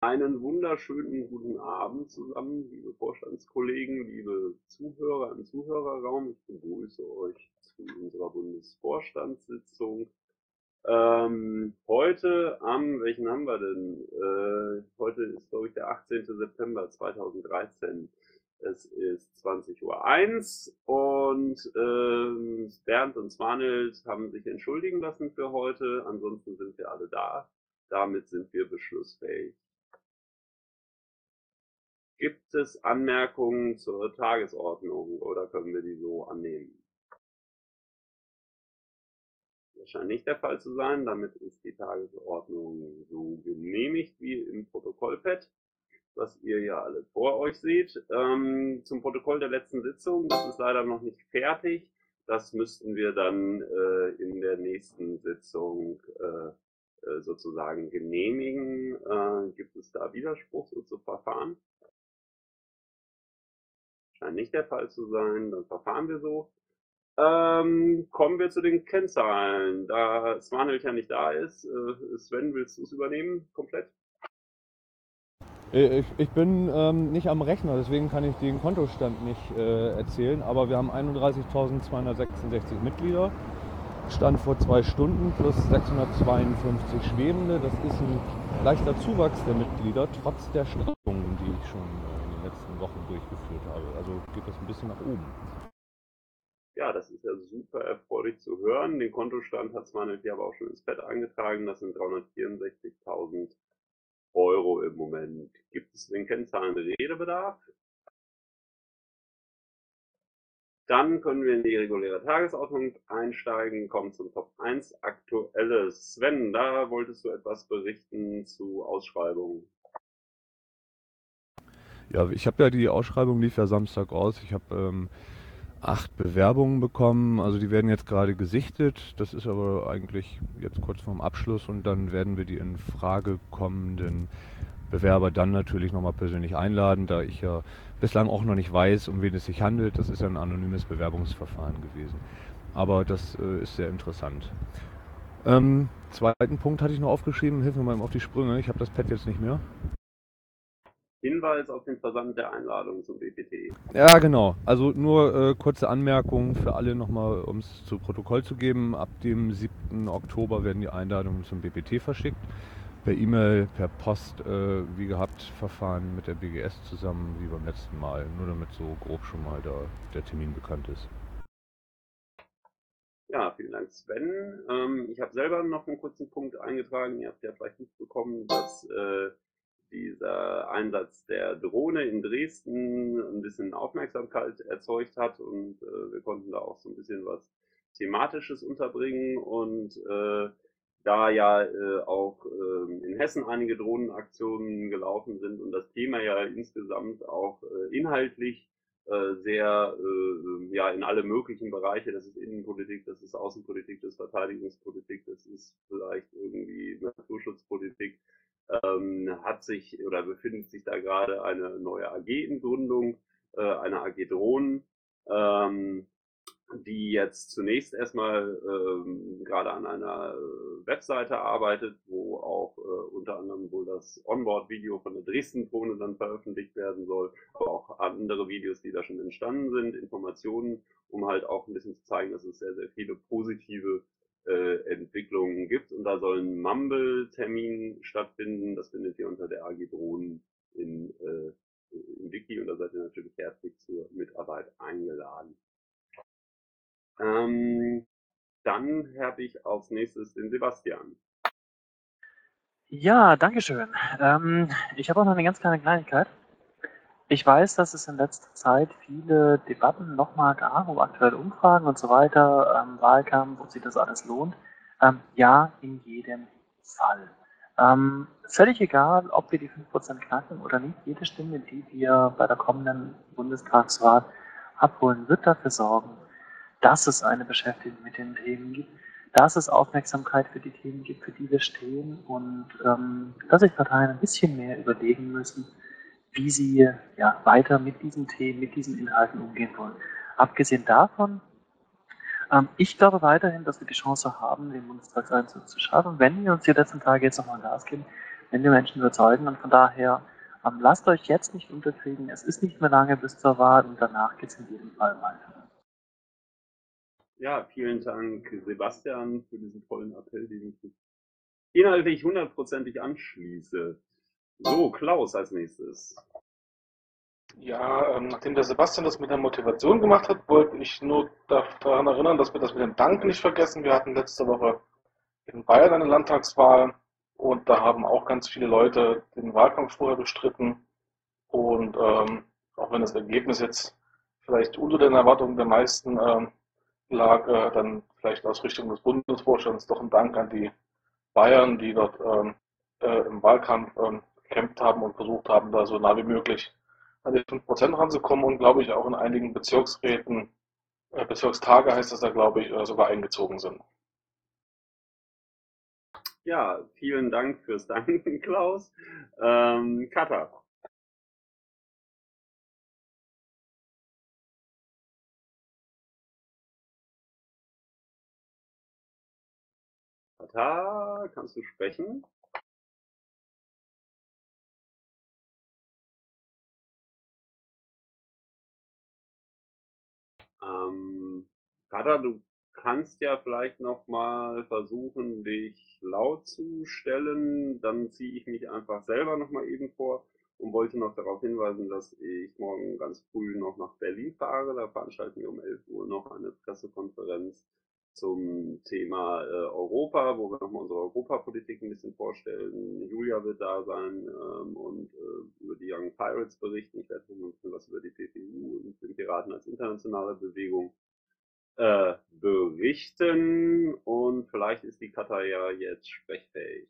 Einen wunderschönen guten Abend zusammen, liebe Vorstandskollegen, liebe Zuhörer im Zuhörerraum. Ich begrüße euch zu unserer Bundesvorstandssitzung. Heute welchen haben wir denn? Heute ist, glaube ich, der 18. September 2013. Es ist 20:01 Uhr und Bernd und Svanhild haben sich entschuldigen lassen für heute. Ansonsten sind wir alle da. Damit sind wir beschlussfähig. Gibt es Anmerkungen zur Tagesordnung oder können wir die so annehmen? Das scheint nicht der Fall zu sein. Damit ist die Tagesordnung so genehmigt wie im Protokollpad, was ihr ja alle vor euch seht. Zum Protokoll der letzten Sitzung, das ist leider noch nicht fertig. Das müssten wir dann in der nächsten Sitzung sozusagen genehmigen. Gibt es da Widerspruch so zu verfahren? Scheint nicht der Fall zu sein. Dann verfahren wir so. Kommen wir zu den Kennzahlen. Da Svanhild ja nicht da ist, Sven, willst du es übernehmen komplett? Ich bin nicht am Rechner, deswegen kann ich den Kontostand nicht erzählen, aber wir haben 31.266 Mitglieder. Stand vor 2 Stunden plus 652 Schwebende. Das ist ein leichter Zuwachs der Mitglieder, trotz der Straffungen, die ich schon in den letzten Wochen durchgeführt habe. Also geht das ein bisschen nach oben. Ja, das ist ja super erfreulich zu hören. Den Kontostand hat Svanhild hier aber auch schon ins Pad eingetragen. Das sind 364.000 Euro im Moment. Gibt es den Kennzahlen Redebedarf? Dann können wir in die reguläre Tagesordnung einsteigen, kommen zum Top 1 Aktuelles. Sven, da wolltest du etwas berichten zu Ausschreibungen. Ja, ich habe ja die Ausschreibung lief ja Samstag aus. Ich habe 8 Bewerbungen bekommen. Also die werden jetzt gerade gesichtet. Das ist aber eigentlich jetzt kurz vorm Abschluss und dann werden wir die in Frage kommenden Bewerber dann natürlich nochmal persönlich einladen, da ich ja bislang auch noch nicht weiß, um wen es sich handelt. Das ist ja ein anonymes Bewerbungsverfahren gewesen. Aber das ist sehr interessant. Zweiten Punkt hatte ich noch aufgeschrieben. Hilf mir mal auf die Sprünge. Ich habe das Pad jetzt nicht mehr. Hinweis auf den Versand der Einladung zum BPT. Ja, genau. Also nur kurze Anmerkungen für alle nochmal, um es zu Protokoll zu geben. Ab dem 7. Oktober werden die Einladungen zum BPT verschickt. Per E-Mail, per Post, wie gehabt, Verfahren mit der BGS zusammen, wie beim letzten Mal. Nur damit so grob schon mal der Termin bekannt ist. Ja, vielen Dank, Sven. Ich habe selber noch einen kurzen Punkt eingetragen. Ihr habt ja vielleicht mitbekommen, dass dieser Einsatz der Drohne in Dresden ein bisschen Aufmerksamkeit erzeugt hat und wir konnten da auch so ein bisschen was Thematisches unterbringen und da ja auch in Hessen einige Drohnenaktionen gelaufen sind und das Thema ja insgesamt auch inhaltlich sehr ja in alle möglichen Bereiche, das ist Innenpolitik, das ist Außenpolitik, das ist Verteidigungspolitik, das ist vielleicht irgendwie Naturschutzpolitik, hat sich oder befindet sich da gerade eine neue AG in Gründung, eine AG Drohnen, ähm, die jetzt zunächst erstmal gerade an einer Webseite arbeitet, wo auch unter anderem wohl das Onboard-Video von der Dresden-Drohne dann veröffentlicht werden soll, aber auch andere Videos, die da schon entstanden sind, Informationen, um halt auch ein bisschen zu zeigen, dass es sehr, sehr viele positive Entwicklungen gibt. Und da soll ein Mumble-Termin stattfinden. Das findet ihr unter der AG Drohnen im Wiki und da seid ihr natürlich herzlich zur Mitarbeit eingeladen. Ähm, Dann habe ich als nächstes den Sebastian. Ja, danke schön. Ich habe auch noch eine ganz kleine Kleinigkeit. Ich weiß, dass es in letzter Zeit viele Debatten nochmal gab, um aktuelle Umfragen und so weiter, Wahlkampf, ob sich das alles lohnt. Ja, in jedem Fall. Völlig egal, ob wir die 5% knacken oder nicht, jede Stimme, die wir bei der kommenden Bundestagswahl abholen, wird dafür sorgen, dass es eine Beschäftigung mit den Themen gibt, dass es Aufmerksamkeit für die Themen gibt, für die wir stehen und dass sich Parteien ein bisschen mehr überlegen müssen, wie sie ja, weiter mit diesen Themen, mit diesen Inhalten umgehen wollen. Abgesehen davon, ich glaube weiterhin, dass wir die Chance haben, den Bundestagseinzug zu schaffen, wenn wir uns die letzten Tage jetzt nochmal Gas geben, in den Menschen überzeugen. Und von daher, lasst euch jetzt nicht unterkriegen. Es ist nicht mehr lange bis zur Wahl und danach geht es in jedem Fall weiter. Ja, vielen Dank, Sebastian, für diesen tollen Appell, den ich inhaltlich hundertprozentig anschließe. So, Klaus als nächstes. Ja, nachdem der Sebastian das mit der Motivation gemacht hat, wollte ich nur daran erinnern, dass wir das mit dem Dank nicht vergessen. Wir hatten letzte Woche in Bayern eine Landtagswahl und da haben auch ganz viele Leute den Wahlkampf vorher bestritten. Und auch wenn das Ergebnis jetzt vielleicht unter den Erwartungen der meisten lag, dann vielleicht aus Richtung des Bundesvorstands doch ein Dank an die Bayern, die dort im Wahlkampf gekämpft haben und versucht haben, da so nah wie möglich an die 5% ranzukommen und glaube ich auch in einigen Bezirksräten, Bezirkstage heißt das da glaube ich, sogar eingezogen sind. Ja, vielen Dank fürs Danken, Klaus. Katha. Katha, kannst du sprechen? Katha, du kannst ja vielleicht noch mal versuchen, dich laut zu stellen. Dann ziehe ich mich einfach selber noch mal eben vor und wollte noch darauf hinweisen, dass ich morgen ganz früh noch nach Berlin fahre. Da veranstalten wir um 11 Uhr noch eine Pressekonferenz zum Thema Europa, wo wir nochmal unsere Europapolitik ein bisschen vorstellen. Julia wird da sein und über die Young Pirates berichten. Ich werde ein bisschen was über die PPU und den Piraten als internationale Bewegung berichten und vielleicht ist die Katha ja jetzt sprechfähig.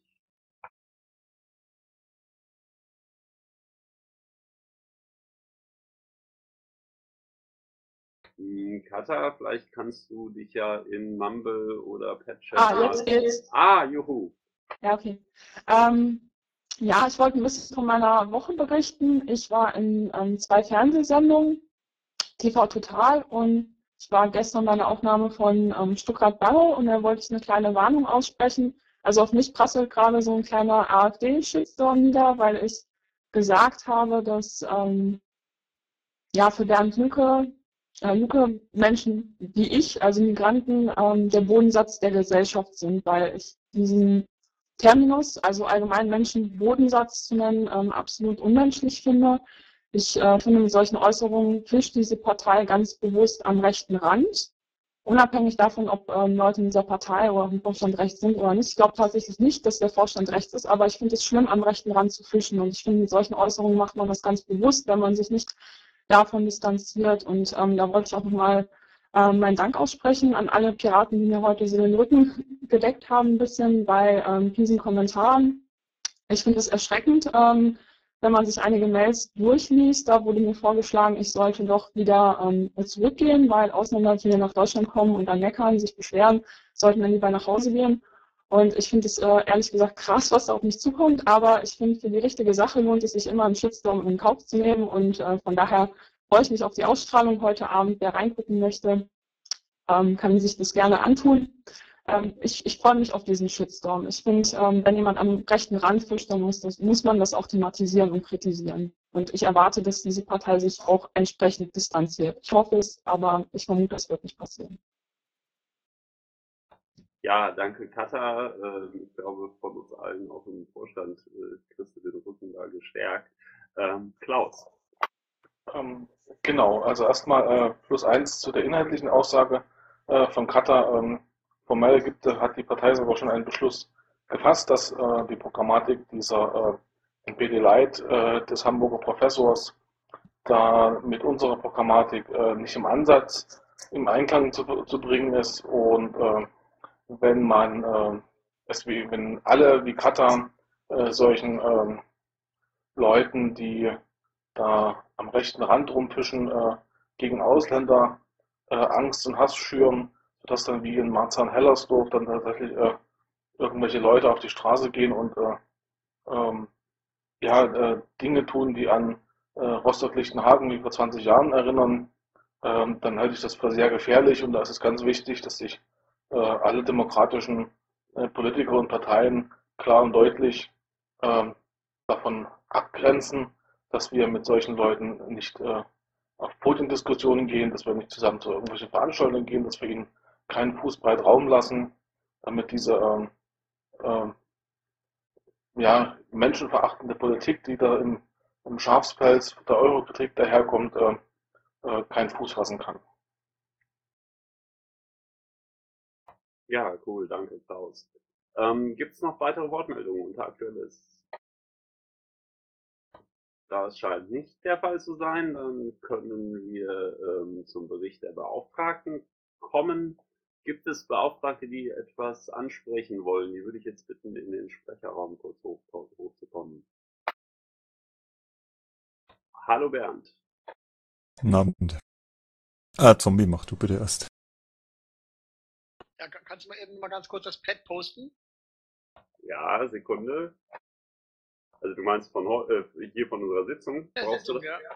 Katha, vielleicht kannst du dich ja in Mumble oder Padchat. Jetzt geht's. Juhu. Ja, okay. Ja, ich wollte ein bisschen von meiner Woche berichten. Ich war in 2 Fernsehsendungen, TV Total, und ich war gestern bei einer Aufnahme von Stuttgart Barrow und da wollte ich eine kleine Warnung aussprechen. Also auf mich prasselt gerade so ein kleiner AfD-Shitstorm nieder, weil ich gesagt habe, dass ja, für Bernd Lucke Menschen wie ich, also Migranten, der Bodensatz der Gesellschaft sind, weil ich diesen Terminus, also allgemein Menschen Bodensatz zu nennen, absolut unmenschlich finde. Ich finde, mit solchen Äußerungen fischt diese Partei ganz bewusst am rechten Rand, unabhängig davon, ob Leute in dieser Partei oder im Vorstand rechts sind oder nicht. Ich glaube tatsächlich nicht, dass der Vorstand rechts ist, aber ich finde es schlimm, am rechten Rand zu fischen. Und ich finde, mit solchen Äußerungen macht man das ganz bewusst, wenn man sich nicht davon distanziert. Und da wollte ich auch nochmal meinen Dank aussprechen an alle Piraten, die mir heute so den Rücken gedeckt haben, ein bisschen bei diesen Kommentaren. Ich finde es erschreckend, wenn man sich einige Mails durchliest. Da wurde mir vorgeschlagen, ich sollte doch wieder zurückgehen, weil Ausländer, die hier nach Deutschland kommen und dann meckern, sich beschweren, sollten dann lieber nach Hause gehen. Und ich finde es ehrlich gesagt krass, was da auf mich zukommt, aber ich finde, für die richtige Sache lohnt es sich immer, einen Shitstorm in Kauf zu nehmen und von daher freue ich mich auf die Ausstrahlung heute Abend. Wer reingucken möchte, kann sich das gerne antun. Ich freue mich auf diesen Shitstorm. Ich finde, wenn jemand am rechten Rand fischt, dann muss man das auch thematisieren und kritisieren. Und ich erwarte, dass diese Partei sich auch entsprechend distanziert. Ich hoffe es, aber ich vermute, es wird nicht passieren. Ja, danke Katha. Ich glaube, von uns allen, auch im Vorstand, kriegst du den Rücken da gestärkt. Klaus. Genau, also erstmal +1 zu der inhaltlichen Aussage von Katha. Formell hat die Partei sogar schon einen Beschluss gefasst, dass die Programmatik dieser NPD Light des Hamburger Professors da mit unserer Programmatik nicht im Ansatz im Einklang zu bringen ist und wenn wenn alle wie Katha solchen Leuten, die da am rechten Rand rumfischen, gegen Ausländer Angst und Hass schüren, sodass dann wie in Marzahn-Hellersdorf dann tatsächlich irgendwelche Leute auf die Straße gehen und Dinge tun, die an Rostock-Lichtenhagen wie vor 20 Jahren erinnern, dann halte ich das für sehr gefährlich und da ist es ganz wichtig, dass sich alle demokratischen Politiker und Parteien klar und deutlich davon abgrenzen, dass wir mit solchen Leuten nicht auf Podiumdiskussionen gehen, dass wir nicht zusammen zu irgendwelchen Veranstaltungen gehen, dass wir ihnen keinen Fußbreit Raum lassen, damit diese ähm, ja, menschenverachtende Politik, die da im Schafspelz der Eurokritik daherkommt, keinen Fuß fassen kann. Ja, cool, danke, Klaus. Gibt es noch weitere Wortmeldungen unter Aktuelles? Das scheint nicht der Fall zu sein. Dann können wir zum Bericht der Beauftragten kommen. Gibt es Beauftragte, die etwas ansprechen wollen? Die würde ich jetzt bitten, in den Sprecherraum kurz hochzukommen. Hallo Bernd. Guten Abend. Zombie, mach du bitte erst. Ja, kannst du mal eben mal ganz kurz das Pad posten? Ja, Sekunde. Also du meinst von hier von unserer Sitzung? Brauchst du das? Ja.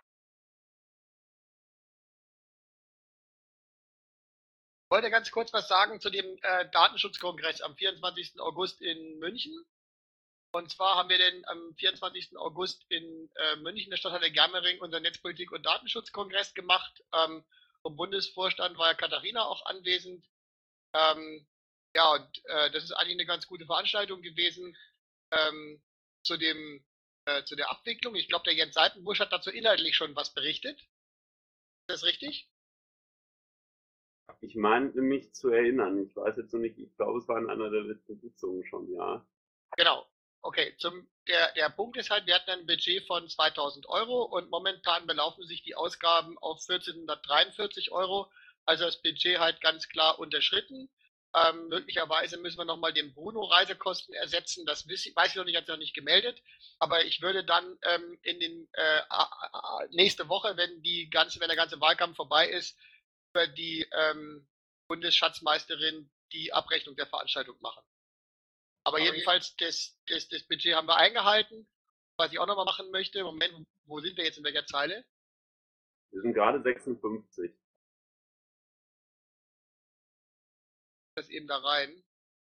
Ich wollte ganz kurz was sagen zu dem Datenschutzkongress am 24. August in München. Und zwar haben wir den am 24. August in München, der Stadthalle Germering, unseren Netzpolitik- und Datenschutzkongress gemacht. Vom Bundesvorstand war ja Katharina auch anwesend. Ja, und das ist eigentlich eine ganz gute Veranstaltung gewesen zu der Abwicklung. Ich glaube, der Jens Seitenbusch hat dazu inhaltlich schon was berichtet. Ist das richtig? Ich meine mich zu erinnern. Ich weiß jetzt noch nicht, ich glaube, es war in einer der letzten Sitzungen schon, ja. Genau. Okay, der Punkt ist halt, wir hatten ein Budget von 2000 Euro und momentan belaufen sich die Ausgaben auf 1443 Euro. Also das Budget halt ganz klar unterschritten. Möglicherweise müssen wir nochmal den Bruno Reisekosten ersetzen. Das weiß ich noch nicht, hat sich noch nicht gemeldet. Aber ich würde dann in den nächste Woche, wenn der ganze Wahlkampf vorbei ist, über die Bundesschatzmeisterin die Abrechnung der Veranstaltung machen. Aber jedenfalls, das Budget haben wir eingehalten. Was ich auch nochmal machen möchte, Moment, wo sind wir jetzt in welcher Zeile? Wir sind gerade 56. Das eben da rein.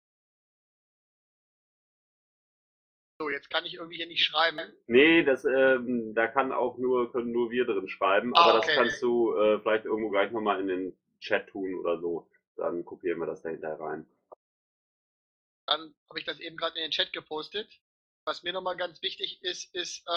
So, jetzt kann ich irgendwie hier nicht schreiben. Nee, da können nur wir drin schreiben, aber okay. das kannst du vielleicht irgendwo gleich nochmal in den Chat tun oder so. Dann kopieren wir das dahinter rein. Dann habe ich das eben gerade in den Chat gepostet. Was mir nochmal ganz wichtig ist, wir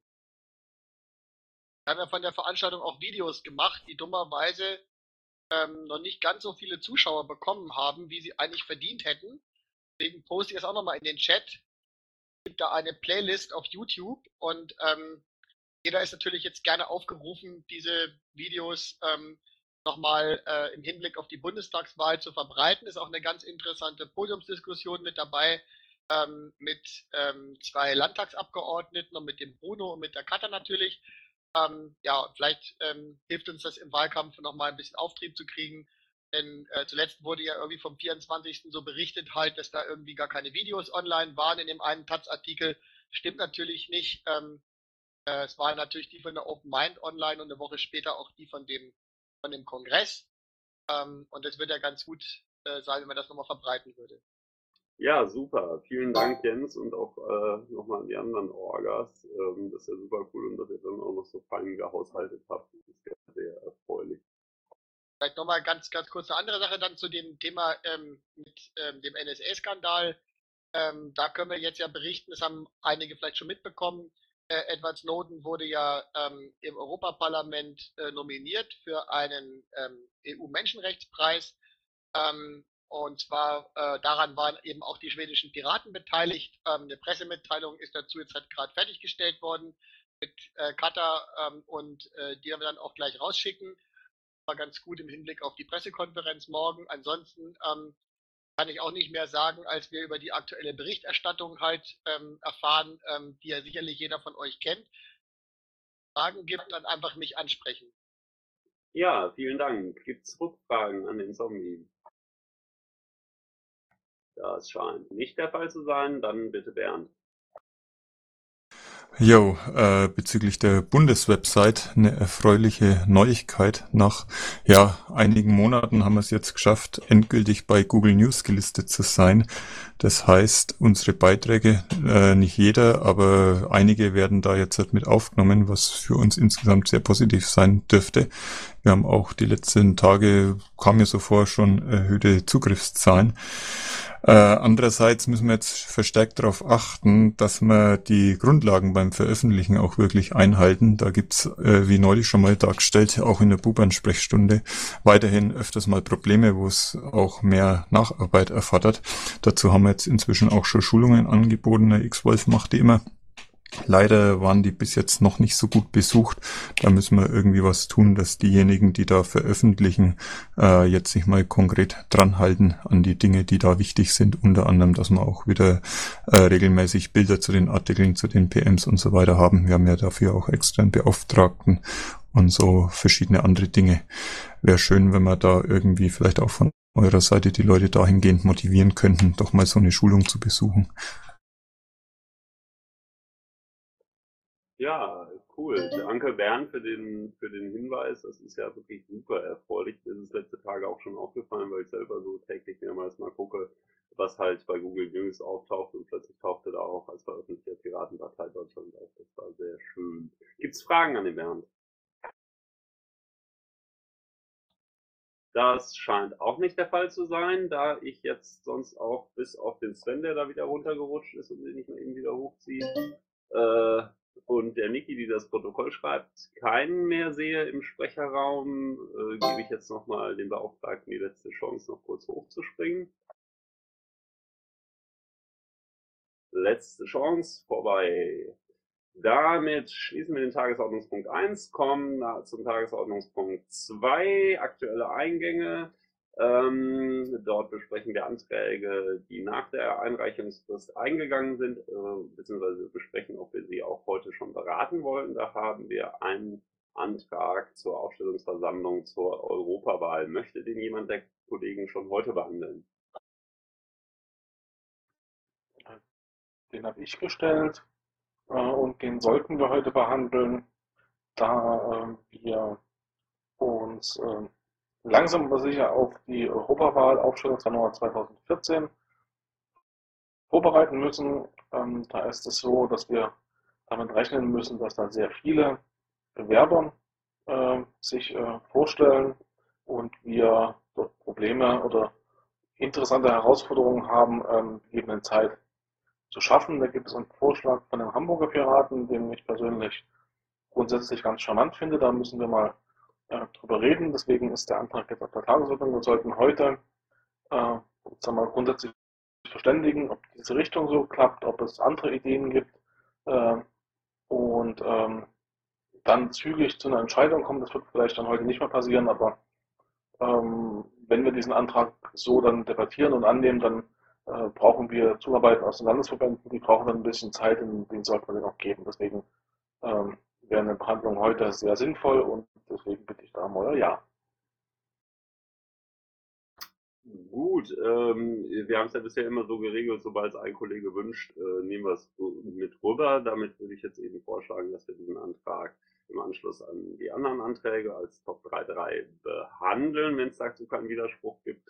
haben ja von der Veranstaltung auch Videos gemacht, die dummerweise noch nicht ganz so viele Zuschauer bekommen haben, wie sie eigentlich verdient hätten. Deswegen poste ich das auch nochmal in den Chat. Es gibt da eine Playlist auf YouTube und jeder ist natürlich jetzt gerne aufgerufen, diese Videos nochmal im Hinblick auf die Bundestagswahl zu verbreiten. Ist auch eine ganz interessante Podiumsdiskussion mit dabei, mit 2 Landtagsabgeordneten und mit dem Bruno und mit der Katha natürlich. Ja, vielleicht hilft uns das im Wahlkampf nochmal ein bisschen Auftrieb zu kriegen. Denn zuletzt wurde ja irgendwie vom 24. so berichtet halt, dass da irgendwie gar keine Videos online waren in dem einen Taz-Artikel. Stimmt natürlich nicht. Es waren natürlich die von der Open Mind online und eine Woche später auch die von dem Kongress. Und es wird ja ganz gut sein, wenn man das nochmal verbreiten würde. Ja, super. Vielen Dank, Jens, und auch nochmal an die anderen Orgas. Das ist ja super cool und dass ihr dann auch noch so fein gehaushaltet habt. Das ist sehr, sehr erfreulich. Vielleicht nochmal ganz kurz eine andere Sache dann zu dem Thema mit dem NSA-Skandal. Da können wir jetzt ja berichten, das haben einige vielleicht schon mitbekommen. Edward Snowden wurde ja im Europaparlament nominiert für einen EU-Menschenrechtspreis. Und zwar daran waren eben auch die schwedischen Piraten beteiligt. Eine Pressemitteilung ist dazu jetzt halt gerade fertiggestellt worden mit Katha und die werden wir dann auch gleich rausschicken. War ganz gut im Hinblick auf die Pressekonferenz morgen. Ansonsten kann ich auch nicht mehr sagen, als wir über die aktuelle Berichterstattung halt erfahren, die ja sicherlich jeder von euch kennt. Fragen gibt, dann einfach mich ansprechen. Ja, vielen Dank. Gibt es Rückfragen an den Zombie? Das scheint nicht der Fall zu sein. Dann bitte Bernd. Jo, bezüglich der Bundeswebsite eine erfreuliche Neuigkeit. Nach einigen Monaten haben wir es jetzt geschafft, endgültig bei Google News gelistet zu sein. Das heißt, unsere Beiträge, nicht jeder, aber einige werden da jetzt halt mit aufgenommen, was für uns insgesamt sehr positiv sein dürfte. Wir haben auch die letzten Tage, kam mir so vor, schon erhöhte Zugriffszahlen. Andererseits müssen wir jetzt verstärkt darauf achten, dass wir die Grundlagen beim Veröffentlichen auch wirklich einhalten. Da gibt's, wie neulich schon mal dargestellt, auch in der Buban-Sprechstunde weiterhin öfters mal Probleme, wo es auch mehr Nacharbeit erfordert. Dazu haben wir jetzt inzwischen auch schon Schulungen angeboten. Der X-Wolf macht die immer. Leider waren die bis jetzt noch nicht so gut besucht. Da müssen wir irgendwie was tun, dass diejenigen, die da veröffentlichen, jetzt sich mal konkret dran halten an die Dinge, die da wichtig sind. Unter anderem, dass wir auch wieder regelmäßig Bilder zu den Artikeln, zu den PMs und so weiter haben. Wir haben ja dafür auch extra einen Beauftragten und so verschiedene andere Dinge. Wäre schön, wenn wir da irgendwie vielleicht auch von eurer Seite die Leute dahingehend motivieren könnten, doch mal so eine Schulung zu besuchen. Ja, cool. Danke Bernd für den Hinweis. Das ist ja wirklich super erfreulich. Mir ist es letzte Tage auch schon aufgefallen, weil ich selber so täglich mehrmals mal gucke, was halt bei Google News auftaucht, und plötzlich tauchte da auch als veröffentlichter Piratenpartei Deutschland auf. Das war sehr schön. Gibt's Fragen an den Bernd? Das scheint auch nicht der Fall zu sein, da ich jetzt sonst auch bis auf den Sven, der da wieder runtergerutscht ist und den ich mal eben wieder hochziehe, äh, und der Niki, die das Protokoll schreibt, keinen mehr sehe im Sprecherraum, gebe ich jetzt nochmal dem Beauftragten die letzte Chance, noch kurz hochzuspringen. Letzte Chance vorbei. Damit schließen wir den Tagesordnungspunkt 1, kommen zum Tagesordnungspunkt 2, aktuelle Eingänge. Dort besprechen wir Anträge, die nach der Einreichungsfrist eingegangen sind, beziehungsweise besprechen, ob wir sie auch heute schon beraten wollen. Da haben wir einen Antrag zur Aufstellungsversammlung zur Europawahl. Möchte den jemand der Kollegen schon heute behandeln? Den habe ich gestellt und den sollten wir heute behandeln, da wir uns langsam aber sicher auf die Europawahl Aufstellungsjanuar 2014 vorbereiten müssen. Da ist es so, dass wir damit rechnen müssen, dass da sehr viele Bewerber sich vorstellen und wir dort Probleme oder interessante Herausforderungen haben, gegebenen Zeit zu schaffen. Da gibt es einen Vorschlag von den Hamburger Piraten, den ich persönlich grundsätzlich ganz charmant finde. Da müssen wir mal drüber reden. Deswegen ist der Antrag jetzt auf der Tagesordnung. Wir sollten heute uns mal grundsätzlich verständigen, ob diese Richtung so klappt, ob es andere Ideen gibt äh, und dann zügig zu einer Entscheidung kommen. Das wird vielleicht dann heute nicht mehr passieren, aber wenn wir diesen Antrag so dann debattieren und annehmen, dann brauchen wir Zuarbeit aus den Landesverbänden, die brauchen dann ein bisschen Zeit, und den sollte man denen auch geben. Deswegen wäre eine Behandlung heute sehr sinnvoll, und deswegen bitte ich da um euer Ja. Gut, wir haben es ja bisher immer so geregelt, sobald es ein Kollege wünscht, nehmen wir es mit rüber. Damit würde ich jetzt eben vorschlagen, dass wir diesen Antrag im Anschluss an die anderen Anträge als Top 3.3 behandeln, wenn es dazu keinen Widerspruch gibt.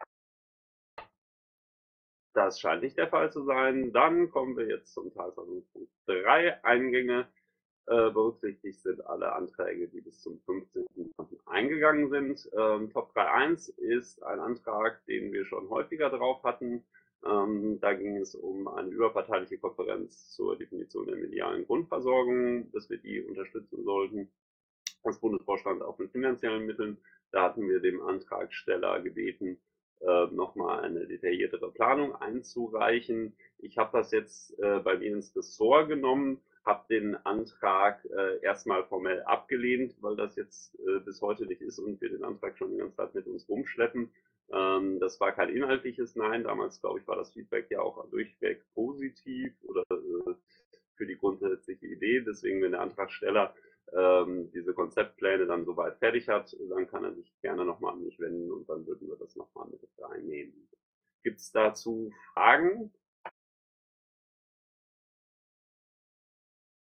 Das scheint nicht der Fall zu sein. Dann kommen wir jetzt zum Tagesordnungspunkt 3, Eingänge. Berücksichtigt sind alle Anträge, die bis zum 15. eingegangen sind. Top 3.1 ist ein Antrag, den wir schon häufiger drauf hatten. Da ging es um eine überparteiliche Konferenz zur Definition der medialen Grundversorgung, dass wir die unterstützen sollten als Bundesvorstand auch mit finanziellen Mitteln. Da hatten wir dem Antragsteller gebeten, nochmal eine detailliertere Planung einzureichen. Ich habe das jetzt bei mir ins Ressort genommen, habe den Antrag erstmal formell abgelehnt, weil das jetzt bis heute nicht ist und wir den Antrag schon die ganze Zeit mit uns rumschleppen. Das war kein inhaltliches Nein. Damals, glaube ich, war das Feedback ja auch durchweg positiv oder für die grundsätzliche Idee. Deswegen, wenn der Antragsteller diese Konzeptpläne dann soweit fertig hat, dann kann er sich gerne nochmal an mich wenden und dann würden wir das nochmal mit reinnehmen. Gibt es dazu Fragen?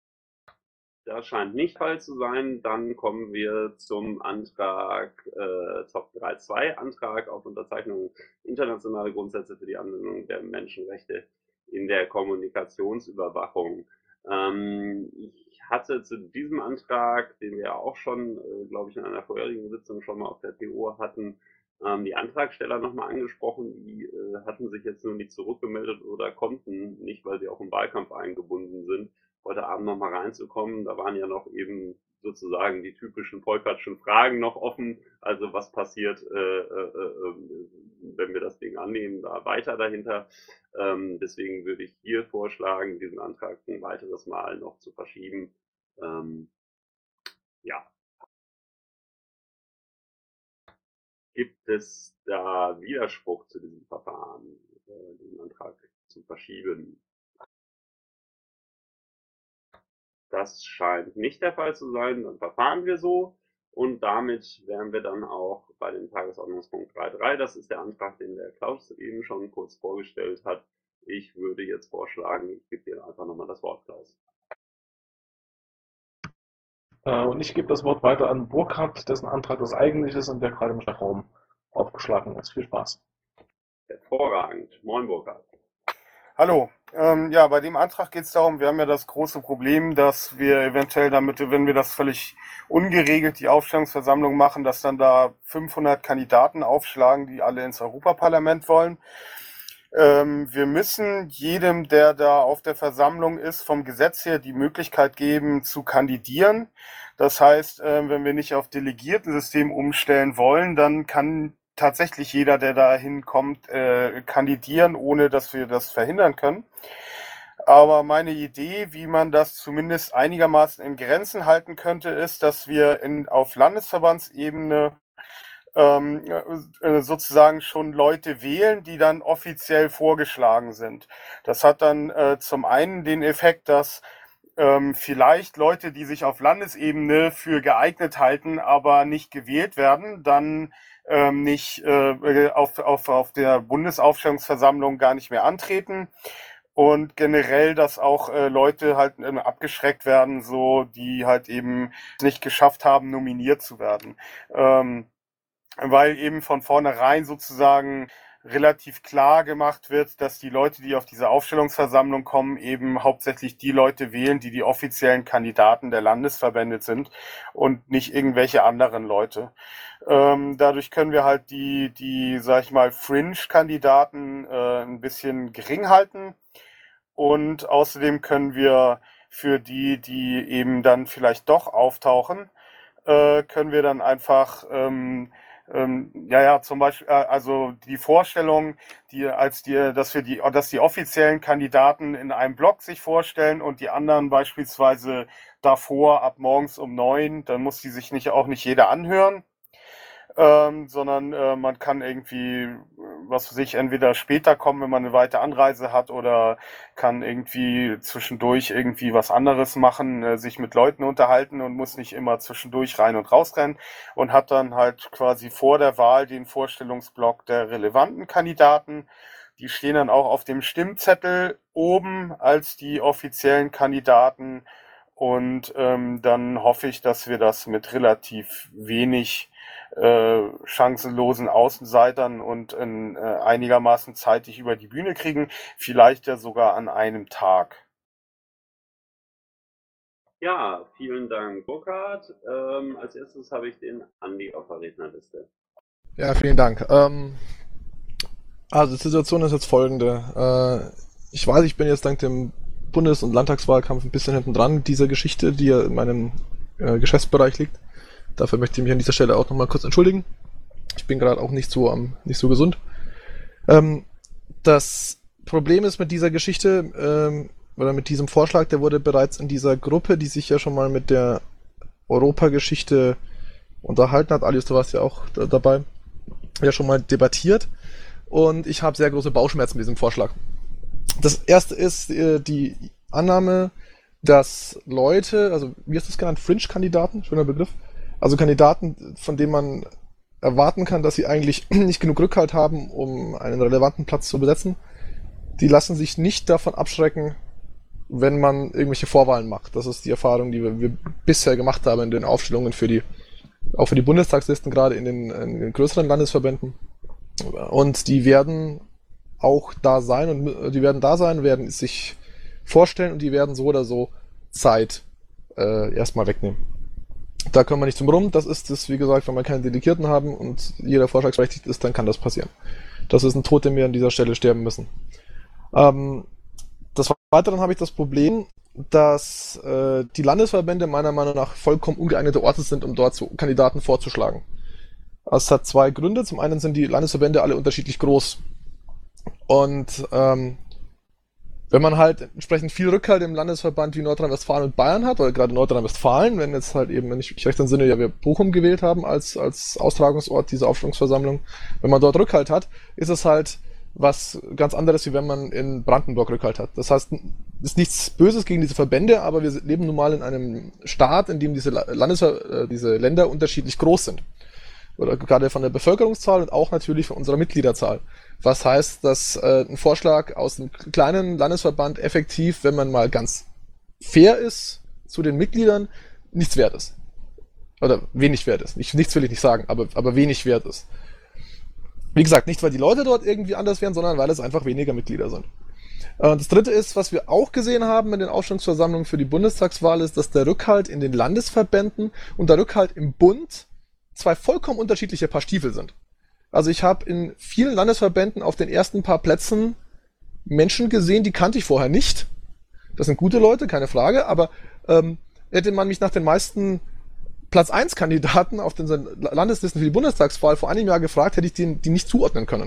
Das scheint nicht Fall zu sein. Dann kommen wir zum Antrag ZOP 3.2, Antrag auf Unterzeichnung internationale Grundsätze für die Anwendung der Menschenrechte in der Kommunikationsüberwachung. Ich hatte zu diesem Antrag, den wir auch schon, glaube ich, in einer vorherigen Sitzung schon mal auf der PO hatten, die Antragsteller nochmal angesprochen. Die hatten sich jetzt nur nicht zurückgemeldet oder konnten nicht, weil sie auch im Wahlkampf eingebunden sind, heute Abend nochmal reinzukommen. Da waren ja noch eben sozusagen die typischen Volkertschen Fragen noch offen. Also was passiert, wenn wir das Ding annehmen, da weiter dahinter. Deswegen würde ich hier vorschlagen, diesen Antrag ein weiteres Mal noch zu verschieben. Ja. Gibt es da Widerspruch zu diesem Verfahren, diesen Antrag zu verschieben? Das scheint nicht der Fall zu sein, dann verfahren wir so und damit wären wir dann auch bei dem Tagesordnungspunkt 3.3. Das ist der Antrag, den der Klaus eben schon kurz vorgestellt hat. Ich würde jetzt vorschlagen, ich gebe dir einfach nochmal das Wort, Klaus. Und ich gebe das Wort weiter an Burkhard, dessen Antrag das eigentlich ist und der gerade im Raum aufgeschlagen ist. Viel Spaß. Hervorragend. Moin, Burkhard. Hallo. Ja, bei dem Antrag geht es darum, wir haben ja das große Problem, dass wir eventuell damit, wenn wir das völlig ungeregelt die Aufstellungsversammlung machen, dass dann da 500 Kandidaten aufschlagen, die alle ins Europaparlament wollen. Wir müssen jedem, der da auf der Versammlung ist, vom Gesetz her die Möglichkeit geben, zu kandidieren. Das heißt, wenn wir nicht auf Delegiertensystem umstellen wollen, dann kann tatsächlich jeder, der da hinkommt, kandidieren, ohne dass wir das verhindern können. Aber meine Idee, wie man das zumindest einigermaßen in Grenzen halten könnte, ist, dass wir auf Landesverbandsebene sozusagen schon Leute wählen, die dann offiziell vorgeschlagen sind. Das hat dann zum einen den Effekt, dass vielleicht Leute, die sich auf Landesebene für geeignet halten, aber nicht gewählt werden, dann nicht auf der Bundesaufstellungsversammlung gar nicht mehr antreten. Und generell, dass auch Leute halt abgeschreckt werden, so die halt eben nicht geschafft haben, nominiert zu werden. Weil eben von vornherein sozusagen relativ klar gemacht wird, dass die Leute, die auf diese Aufstellungsversammlung kommen, eben hauptsächlich die Leute wählen, die die offiziellen Kandidaten der Landesverbände sind und nicht irgendwelche anderen Leute. Dadurch können wir halt die sag ich mal, Fringe-Kandidaten ein bisschen gering halten und außerdem können wir für die eben dann vielleicht doch auftauchen, können wir dann einfach zum Beispiel, also die Vorstellung, dass die offiziellen Kandidaten in einem Block sich vorstellen und die anderen beispielsweise davor ab morgens um 9, dann muss die sich auch nicht jeder anhören, sondern man kann irgendwie, was weiß ich, entweder später kommen, wenn man eine weite Anreise hat, oder kann irgendwie zwischendurch irgendwie was anderes machen, sich mit Leuten unterhalten und muss nicht immer zwischendurch rein und rausrennen und hat dann halt quasi vor der Wahl den Vorstellungsblock der relevanten Kandidaten. Die stehen dann auch auf dem Stimmzettel oben als die offiziellen Kandidaten und dann hoffe ich, dass wir das mit relativ wenig chancenlosen Außenseitern und einigermaßen zeitig über die Bühne kriegen, vielleicht ja sogar an einem Tag. Ja, vielen Dank, Burkhard. Als erstes habe ich den Andi auf der Rednerliste. Ja, vielen Dank. Also die Situation ist jetzt folgende. Ich weiß, ich bin jetzt dank dem Bundes- und Landtagswahlkampf ein bisschen hinten dran mit dieser Geschichte, die ja in meinem Geschäftsbereich liegt. Dafür möchte ich mich an dieser Stelle auch nochmal kurz entschuldigen. Ich bin gerade auch nicht so gesund. Das Problem ist mit dieser Geschichte, oder mit diesem Vorschlag, der wurde bereits in dieser Gruppe, die sich ja schon mal mit der Europageschichte unterhalten hat, Alius, du warst ja auch dabei, ja schon mal debattiert. Und ich habe sehr große Bauchschmerzen mit diesem Vorschlag. Das erste ist die Annahme, dass Leute, also wie ist das genannt, Fringe-Kandidaten, schöner Begriff, also Kandidaten, von denen man erwarten kann, dass sie eigentlich nicht genug Rückhalt haben, um einen relevanten Platz zu besetzen, die lassen sich nicht davon abschrecken, wenn man irgendwelche Vorwahlen macht. Das ist die Erfahrung, die wir bisher gemacht haben in den Aufstellungen auch für die Bundestagslisten, gerade in den größeren Landesverbänden. Und die werden auch da sein werden sich vorstellen und die werden so oder so Zeit erstmal wegnehmen. Da kommen wir nicht zum Rum. Das ist es, wie gesagt, wenn wir keine Delegierten haben und jeder vorschlagsberechtigt ist, dann kann das passieren. Das ist ein Tod, den wir an dieser Stelle sterben müssen. Des Weiteren habe ich das Problem, dass die Landesverbände meiner Meinung nach vollkommen ungeeignete Orte sind, um dort so Kandidaten vorzuschlagen. Das hat zwei Gründe. Zum einen sind die Landesverbände alle unterschiedlich groß. Und wenn man halt entsprechend viel Rückhalt im Landesverband wie Nordrhein-Westfalen und Bayern hat, oder gerade Nordrhein-Westfalen, wenn jetzt halt eben, wenn ich mich recht entsinne, ja wir Bochum gewählt haben als Austragungsort dieser Aufstellungsversammlung, wenn man dort Rückhalt hat, ist es halt was ganz anderes, wie wenn man in Brandenburg Rückhalt hat. Das heißt, es ist nichts Böses gegen diese Verbände, aber wir leben nun mal in einem Staat, in dem diese Länder unterschiedlich groß sind. Oder gerade von der Bevölkerungszahl und auch natürlich von unserer Mitgliederzahl. Was heißt, dass ein Vorschlag aus einem kleinen Landesverband effektiv, wenn man mal ganz fair ist zu den Mitgliedern, nichts wert ist. Oder wenig wert ist. Nichts will ich nicht sagen, aber wenig wert ist. Wie gesagt, nicht weil die Leute dort irgendwie anders wären, sondern weil es einfach weniger Mitglieder sind. Das dritte ist, was wir auch gesehen haben in den Aufstellungsversammlungen für die Bundestagswahl, ist, dass der Rückhalt in den Landesverbänden und der Rückhalt im Bund zwei vollkommen unterschiedliche Paar Stiefel sind. Also ich habe in vielen Landesverbänden auf den ersten paar Plätzen Menschen gesehen, die kannte ich vorher nicht. Das sind gute Leute, keine Frage, aber hätte man mich nach den meisten Platz 1 Kandidaten auf den Landeslisten für die Bundestagswahl vor einem Jahr gefragt, hätte ich die nicht zuordnen können.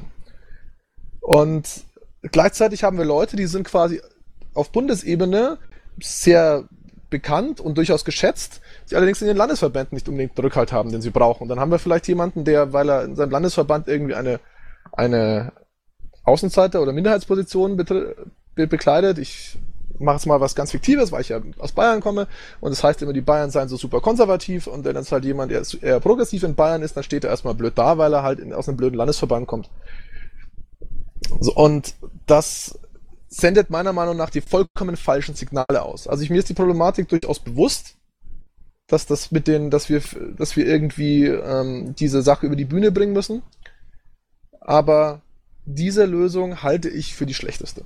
Und gleichzeitig haben wir Leute, die sind quasi auf Bundesebene sehr bekannt und durchaus geschätzt, die allerdings in den Landesverbänden nicht unbedingt den Rückhalt haben, den sie brauchen. Und dann haben wir vielleicht jemanden, der, weil er in seinem Landesverband irgendwie eine Außenseiter- oder Minderheitsposition bekleidet, ich mache jetzt mal was ganz Fiktives, weil ich ja aus Bayern komme und das heißt immer, die Bayern seien so super konservativ und wenn jetzt halt jemand eher progressiv in Bayern ist, dann steht er erstmal blöd da, weil er halt aus einem blöden Landesverband kommt. So, und das sendet meiner Meinung nach die vollkommen falschen Signale aus. Also mir ist die Problematik durchaus bewusst, dass wir irgendwie diese Sache über die Bühne bringen müssen. Aber diese Lösung halte ich für die schlechteste.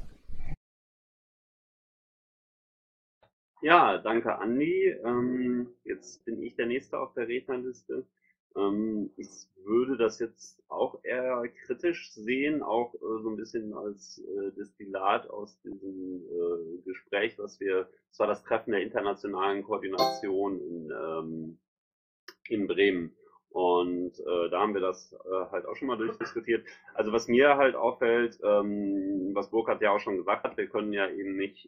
Ja, danke Andi. Jetzt bin ich der Nächste auf der Rednerliste. Ich würde das jetzt auch eher kritisch sehen, auch so ein bisschen als Destillat aus diesem Gespräch, das war das Treffen der internationalen Koordination in Bremen. Und da haben wir das halt auch schon mal durchdiskutiert. Also was mir halt auffällt, was Burkhard ja auch schon gesagt hat, wir können ja eben nicht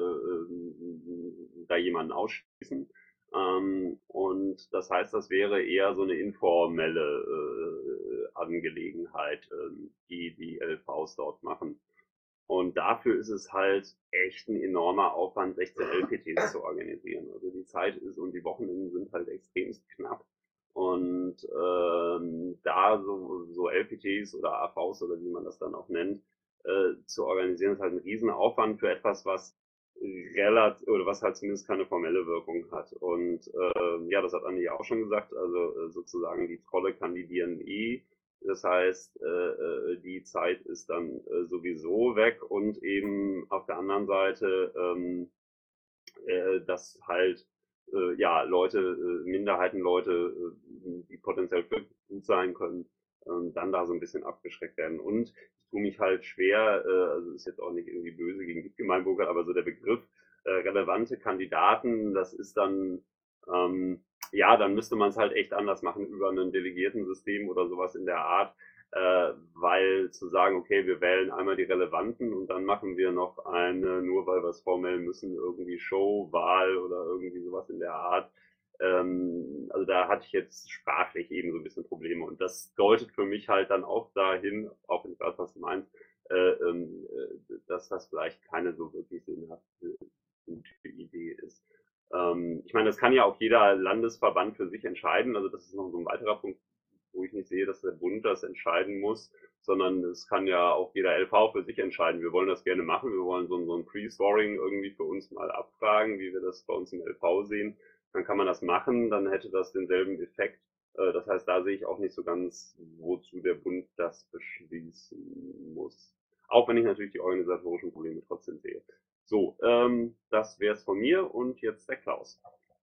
da jemanden ausschließen. Und das heißt, das wäre eher so eine informelle Angelegenheit, die die LVs dort machen. Und dafür ist es halt echt ein enormer Aufwand, 16 LPTs zu organisieren. Also die Zeit ist und die Wochenenden sind halt extremst knapp. Und da so LPTs oder AVs oder wie man das dann auch nennt, zu organisieren, ist halt ein Riesenaufwand für etwas, was was halt zumindest keine formelle Wirkung hat. Und ja, das hat Andi ja auch schon gesagt, also sozusagen die Trolle kandidieren das heißt, die Zeit ist dann sowieso weg und eben auf der anderen Seite, dass halt ja Leute, Minderheitenleute, die potenziell gut sein können, dann da so ein bisschen abgeschreckt werden. Und ich tue mich halt schwer, also ist jetzt auch nicht irgendwie böse gegen die Gemeinbürger, aber so der Begriff relevante Kandidaten, das ist dann ja, dann müsste man es halt echt anders machen über ein Delegiertensystem oder sowas in der Art, weil zu sagen, okay, wir wählen einmal die Relevanten und dann machen wir noch eine, nur weil wir es formell müssen, irgendwie Showwahl oder irgendwie sowas in der Art. Also da hatte ich jetzt sprachlich eben so ein bisschen Probleme und das deutet für mich halt dann auch dahin, auch wenn ich weiß, was du meinst, dass das vielleicht keine so wirklich sinnhafte gute Idee ist. Ich meine, das kann ja auch jeder Landesverband für sich entscheiden. Also das ist noch so ein weiterer Punkt, wo ich nicht sehe, dass der Bund das entscheiden muss, sondern es kann ja auch jeder LV für sich entscheiden. Wir wollen das gerne machen, wir wollen so ein Pre-Scoring irgendwie für uns mal abfragen, wie wir das bei uns im LV sehen. Dann kann man das machen, dann hätte das denselben Effekt. Das heißt, da sehe ich auch nicht so ganz, wozu der Bund das beschließen muss. Auch wenn ich natürlich die organisatorischen Probleme trotzdem sehe. So, das wäre es von mir und jetzt der Klaus.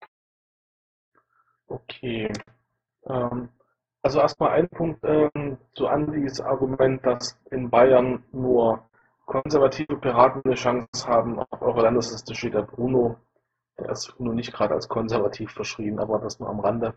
Okay. Also erstmal ein Punkt zu Andys Argument, dass in Bayern nur konservative Piraten eine Chance haben. Auf eurer Landesliste steht der Bruno. Der ist nur nicht gerade als konservativ verschrien, aber das nur am Rande.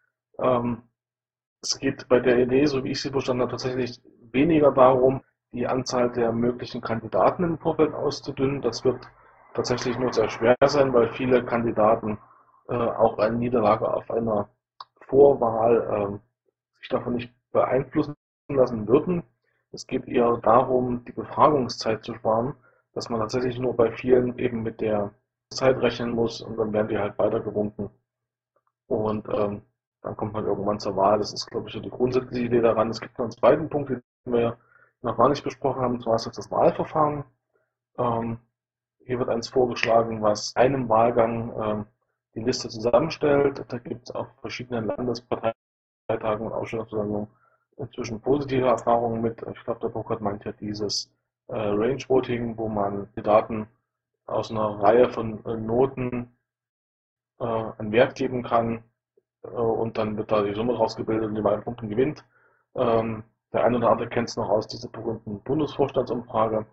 Es geht bei der Idee, so wie ich sie verstanden habe, tatsächlich weniger darum, die Anzahl der möglichen Kandidaten im Vorfeld auszudünnen. Das wird tatsächlich nur sehr schwer sein, weil viele Kandidaten auch eine Niederlage auf einer Vorwahl sich davon nicht beeinflussen lassen würden. Es geht eher darum, die Befragungszeit zu sparen, dass man tatsächlich nur bei vielen eben mit der Zeit rechnen muss und dann werden die halt weitergewunken. Und dann kommt man irgendwann zur Wahl. Das ist, glaube ich, so die grundsätzliche Idee daran. Es gibt noch einen zweiten Punkt, den wir noch gar nicht besprochen haben, zwar ist das Wahlverfahren. Hier wird eins vorgeschlagen, was einem Wahlgang die Liste zusammenstellt. Da gibt es auf verschiedenen Landesparteitagen und Ausstellungsversammlungen inzwischen positive Erfahrungen mit. Ich glaube, der Burkhard meint ja dieses Range Voting, wo man die Daten aus einer Reihe von Noten einen Wert geben kann und dann wird da die Summe rausgebildet und die beiden Punkten gewinnt. Der eine oder andere kennt es noch aus dieser berühmten Bundesvorstandsumfrage.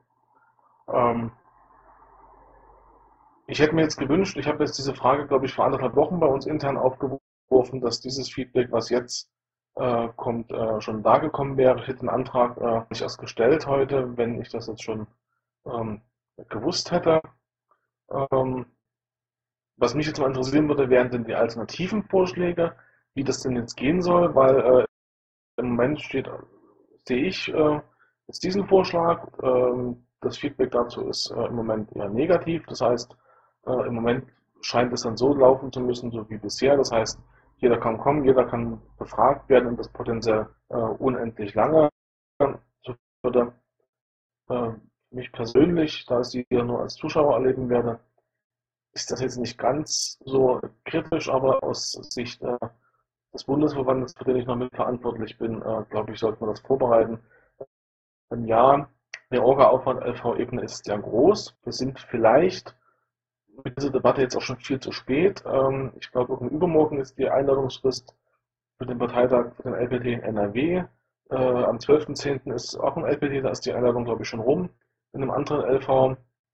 Ich hätte mir jetzt gewünscht, ich habe jetzt diese Frage, glaube ich, vor 1,5 Wochen bei uns intern aufgeworfen, dass dieses Feedback, was jetzt kommt, schon da gekommen wäre. Ich hätte den Antrag nicht erst gestellt heute, wenn ich das jetzt schon gewusst hätte. Was mich jetzt mal interessieren würde, wären denn die alternativen Vorschläge, wie das denn jetzt gehen soll, weil im Moment sehe ich jetzt diesen Vorschlag. Das Feedback dazu ist im Moment eher negativ. Das heißt, im Moment scheint es dann so laufen zu müssen, so wie bisher. Das heißt, jeder kann kommen, jeder kann befragt werden und das potenziell unendlich lange. So würde mich persönlich, da ich sie ja nur als Zuschauer erleben werde, ist das jetzt nicht ganz so kritisch, aber aus Sicht des Bundesverbandes, für den ich noch mitverantwortlich bin, glaube ich, sollte man das vorbereiten. Ja, der Orga-Aufwand LV-Ebene ist sehr groß. Wir sind vielleicht mit dieser Debatte jetzt auch schon viel zu spät. Ich glaube, übermorgen ist die Einladungsfrist für den Parteitag für den LPT in NRW. Am 12.10. ist auch ein LPT, da ist die Einladung, glaube ich, schon rum. In einem anderen LV.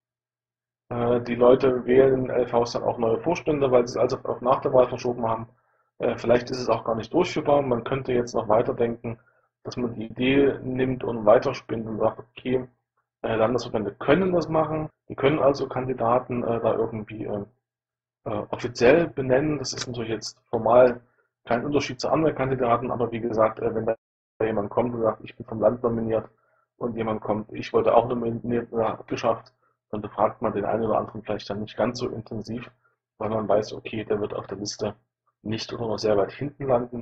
Die Leute wählen in LVs dann auch neue Vorstände, weil sie es also auch nach der Wahl verschoben haben. Vielleicht ist es auch gar nicht durchführbar. Man könnte jetzt noch weiterdenken, dass man die Idee nimmt und weiterspinnt und sagt, okay, Landesverbände können das machen. Die können also Kandidaten da irgendwie offiziell benennen. Das ist natürlich jetzt formal kein Unterschied zu anderen Kandidaten, aber wie gesagt, wenn da jemand kommt und sagt, ich bin vom Land nominiert und jemand kommt, ich wollte auch nominiert oder abgeschafft, dann befragt man den einen oder anderen vielleicht dann nicht ganz so intensiv, weil man weiß, okay, der wird auf der Liste nicht oder nur sehr weit hinten landen.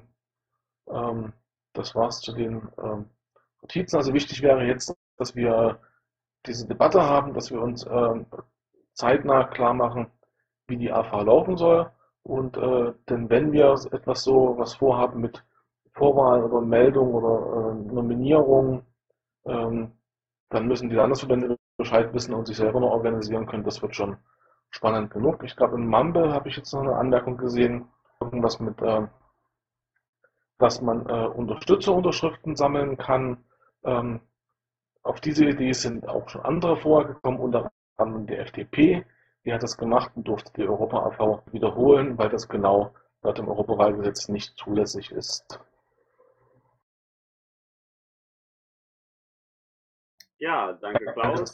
Das war's zu den Notizen. Also wichtig wäre jetzt, dass wir diese Debatte haben, dass wir uns zeitnah klar machen, wie die AV laufen soll. Und denn wenn wir was vorhaben mit Vorwahl oder Meldung oder Nominierung, dann müssen die Landesverbände Bescheid wissen und sich selber noch organisieren können. Das wird schon spannend genug. Ich glaube, im Mumble habe ich jetzt noch eine Anmerkung gesehen, irgendwas mit, dass man Unterstützerunterschriften sammeln kann. Auf diese Idee sind auch schon andere vorgekommen, unter anderem die FDP. Die hat das gemacht und durfte die Europa-AV wiederholen, weil das genau laut dem Europawahlgesetz nicht zulässig ist. Ja, danke Klaus.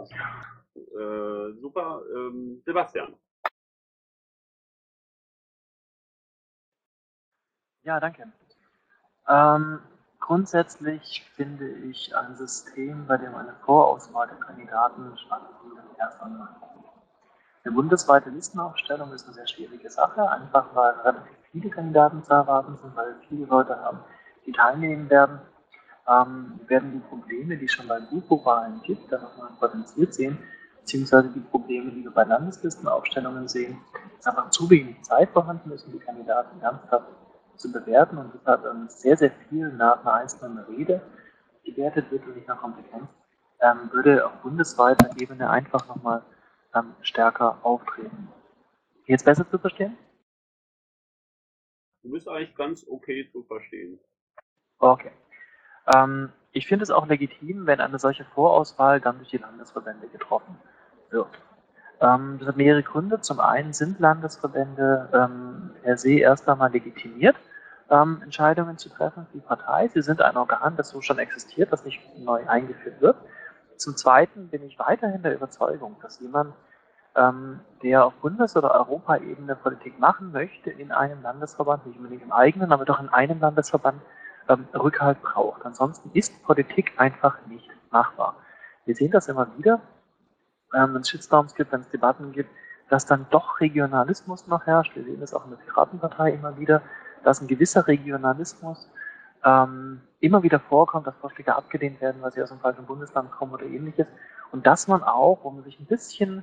Super. Sebastian. Ja, danke. Grundsätzlich finde ich ein System, bei dem eine Vorauswahl der Kandidaten stattfindet, erst einmal. Eine bundesweite Listenaufstellung ist eine sehr schwierige Sache, einfach weil relativ viele Kandidaten zu erwarten sind, weil wir viele Leute haben, die teilnehmen werden. werden die Probleme, die es schon bei Bufo-Wahlen gibt, dann nochmal potenziert sehen, beziehungsweise die Probleme, die wir bei Landeslistenaufstellungen sehen, dass einfach zu wenig Zeit vorhanden ist, um die Kandidaten ernsthaft zu bewerten und deshalb sehr, sehr viel nach einer einzelnen Rede gewertet wird und nicht nach Kompetenz, würde auf bundesweiter Ebene einfach nochmal stärker auftreten. Jetzt besser zu verstehen? Du bist eigentlich ganz okay zu verstehen. Okay. Ich finde es auch legitim, wenn eine solche Vorauswahl dann durch die Landesverbände getroffen wird. Das hat mehrere Gründe. Zum einen sind Landesverbände per se erst einmal legitimiert, Entscheidungen zu treffen für die Partei. Sie sind ein Organ, das so schon existiert, das nicht neu eingeführt wird. Zum Zweiten bin ich weiterhin der Überzeugung, dass jemand, der auf Bundes- oder Europaebene Politik machen möchte, in einem Landesverband, nicht unbedingt im eigenen, aber doch in einem Landesverband, Rückhalt braucht. Ansonsten ist Politik einfach nicht machbar. Wir sehen das immer wieder, wenn es Shitstorms gibt, wenn es Debatten gibt, dass dann doch Regionalismus noch herrscht. Wir sehen das auch in der Piratenpartei immer wieder, dass ein gewisser Regionalismus immer wieder vorkommt, dass Vorschläge abgelehnt werden, weil sie aus dem falschen Bundesland kommen oder ähnliches. Und dass man auch, um sich ein bisschen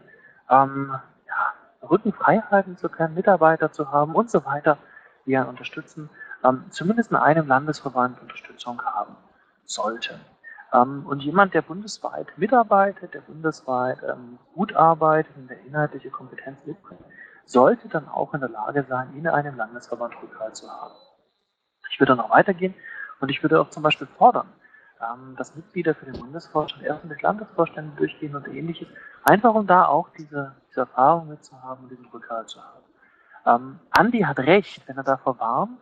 Rücken frei halten zu können, Mitarbeiter zu haben und so weiter, die einen unterstützen, zumindest in einem Landesverband Unterstützung haben sollte. Und jemand, der bundesweit mitarbeitet, der bundesweit gut arbeitet und der inhaltliche Kompetenz mitbringt, sollte dann auch in der Lage sein, in einem Landesverband Rückhalt zu haben. Ich würde noch weitergehen und ich würde auch zum Beispiel fordern, dass Mitglieder für den Bundesvorstand erst durch Landesvorstände durchgehen und ähnliches, einfach um da auch diese Erfahrung mitzuhaben und diesen Rückhalt zu haben. Andi hat recht, wenn er davor warnt,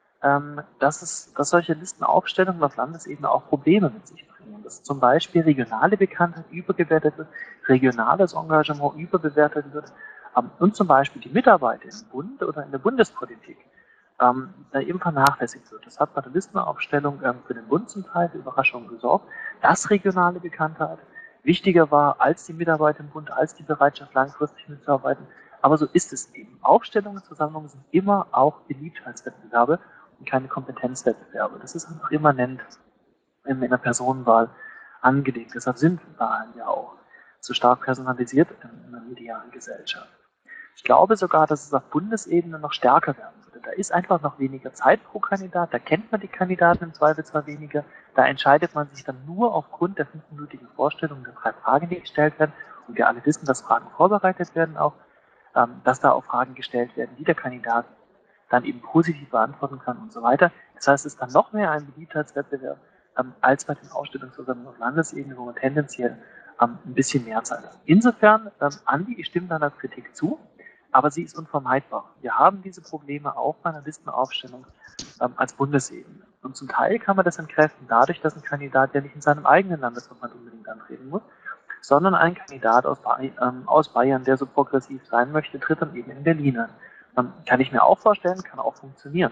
dass solche Listenaufstellungen auf Landesebene auch Probleme mit sich bringen. Dass zum Beispiel regionale Bekanntheit überbewertet wird, regionales Engagement überbewertet wird und zum Beispiel die Mitarbeiter im Bund oder in der Bundespolitik da eben vernachlässigt wird. Das hat bei der Listenaufstellung für den Bund zum Teil für Überraschungen gesorgt, dass regionale Bekanntheit wichtiger war als die Mitarbeiter im Bund, als die Bereitschaft langfristig mitzuarbeiten. Aber so ist es eben. Aufstellungen, Versammlungen sind immer auch Beliebtheitswettbewerbe und keine Kompetenzwettbewerbe. Das ist einfach immanent in der Personenwahl angelegt. Deshalb sind Wahlen ja auch so stark personalisiert in der medialen Gesellschaft. Ich glaube sogar, dass es auf Bundesebene noch stärker werden würde. Da ist einfach noch weniger Zeit pro Kandidat, da kennt man die Kandidaten im Zweifelsfall weniger, da entscheidet man sich dann nur aufgrund der 5-minütigen Vorstellung der 3 Fragen, die gestellt werden. Und wir alle wissen, dass Fragen vorbereitet werden auch, dass da auch Fragen gestellt werden, die der Kandidat dann eben positiv beantworten kann und so weiter. Das heißt, es ist dann noch mehr ein Beliebtheitswettbewerb als bei den Ausstellungsversammlungen auf Landesebene, wo man tendenziell ein bisschen mehr Zeit hat. Insofern, Andi, ich stimme deiner Kritik zu, aber sie ist unvermeidbar. Wir haben diese Probleme auch bei einer Listenaufstellung als Bundesebene. Und zum Teil kann man das entkräften dadurch, dass ein Kandidat ja nicht in seinem eigenen Landesverband unbedingt antreten muss, sondern ein Kandidat aus Bayern, der so progressiv sein möchte, tritt dann eben in Berlin an. Kann ich mir auch vorstellen, kann auch funktionieren.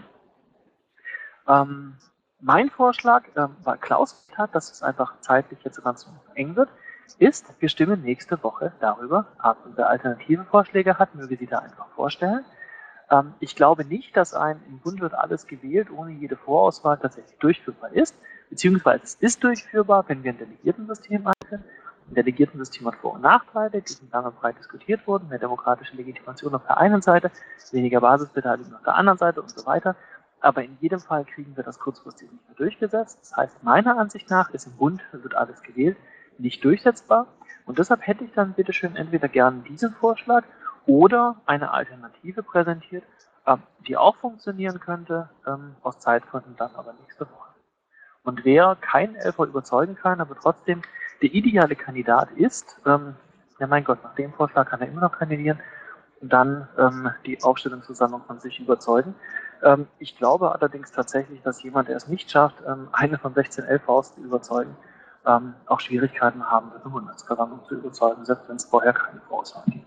Mein Vorschlag, weil Klaus hat, dass es einfach zeitlich jetzt ganz eng wird, ist, wir stimmen nächste Woche darüber ab. Und wer alternative Vorschläge hat, möge sie da einfach vorstellen. Ich glaube nicht, dass im Bund wird alles gewählt, ohne jede Vorauswahl tatsächlich durchführbar ist, beziehungsweise es ist durchführbar, wenn wir ein Delegiertensystem einführen. Ein Delegiertensystem hat Vor- und Nachteile, die sind lange und breit diskutiert worden, mehr demokratische Legitimation auf der einen Seite, weniger Basisbeteiligung auf der anderen Seite und so weiter. Aber in jedem Fall kriegen wir das kurzfristig nicht mehr durchgesetzt. Das heißt, meiner Ansicht nach ist im Bund, wird alles gewählt, nicht durchsetzbar. Und deshalb hätte ich dann bitteschön entweder gern diesen Vorschlag oder eine Alternative präsentiert, die auch funktionieren könnte, aus Zeitgründen dann aber nächste Woche. Und wer keinen Elfer überzeugen kann, aber trotzdem der ideale Kandidat ist, ja mein Gott, nach dem Vorschlag kann er immer noch kandidieren, und dann die Aufstellungsversammlung von sich überzeugen. Ich glaube allerdings tatsächlich, dass jemand, der es nicht schafft, eine von 16 LVs zu überzeugen, auch Schwierigkeiten haben wird, eine Bundesversammlung zu überzeugen, selbst wenn es vorher keine Vorauswahl gibt.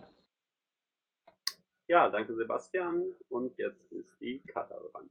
Ja, danke Sebastian. Und jetzt ist die Katha dran.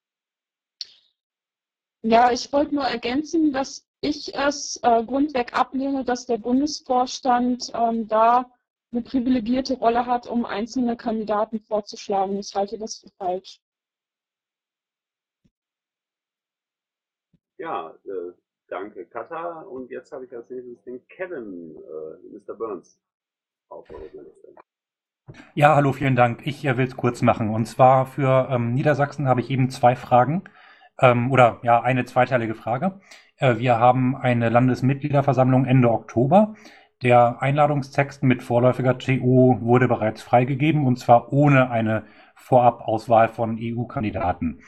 Ja, ich wollte nur ergänzen, dass ich es grundweg ablehne, dass der Bundesvorstand da eine privilegierte Rolle hat, um einzelne Kandidaten vorzuschlagen. Ich halte das für falsch. Ja, Danke, Katha. Und jetzt habe ich als nächstes den Kevin, Mr. Burns, auf der Liste. Ja, hallo, vielen Dank. Ich will es kurz machen. Und zwar für Niedersachsen habe ich eben 2 Fragen. Oder ja, eine zweiteilige Frage. Wir haben eine Landesmitgliederversammlung Ende Oktober. Der Einladungstext mit vorläufiger TU wurde bereits freigegeben, und zwar ohne eine Vorabauswahl von EU-Kandidaten.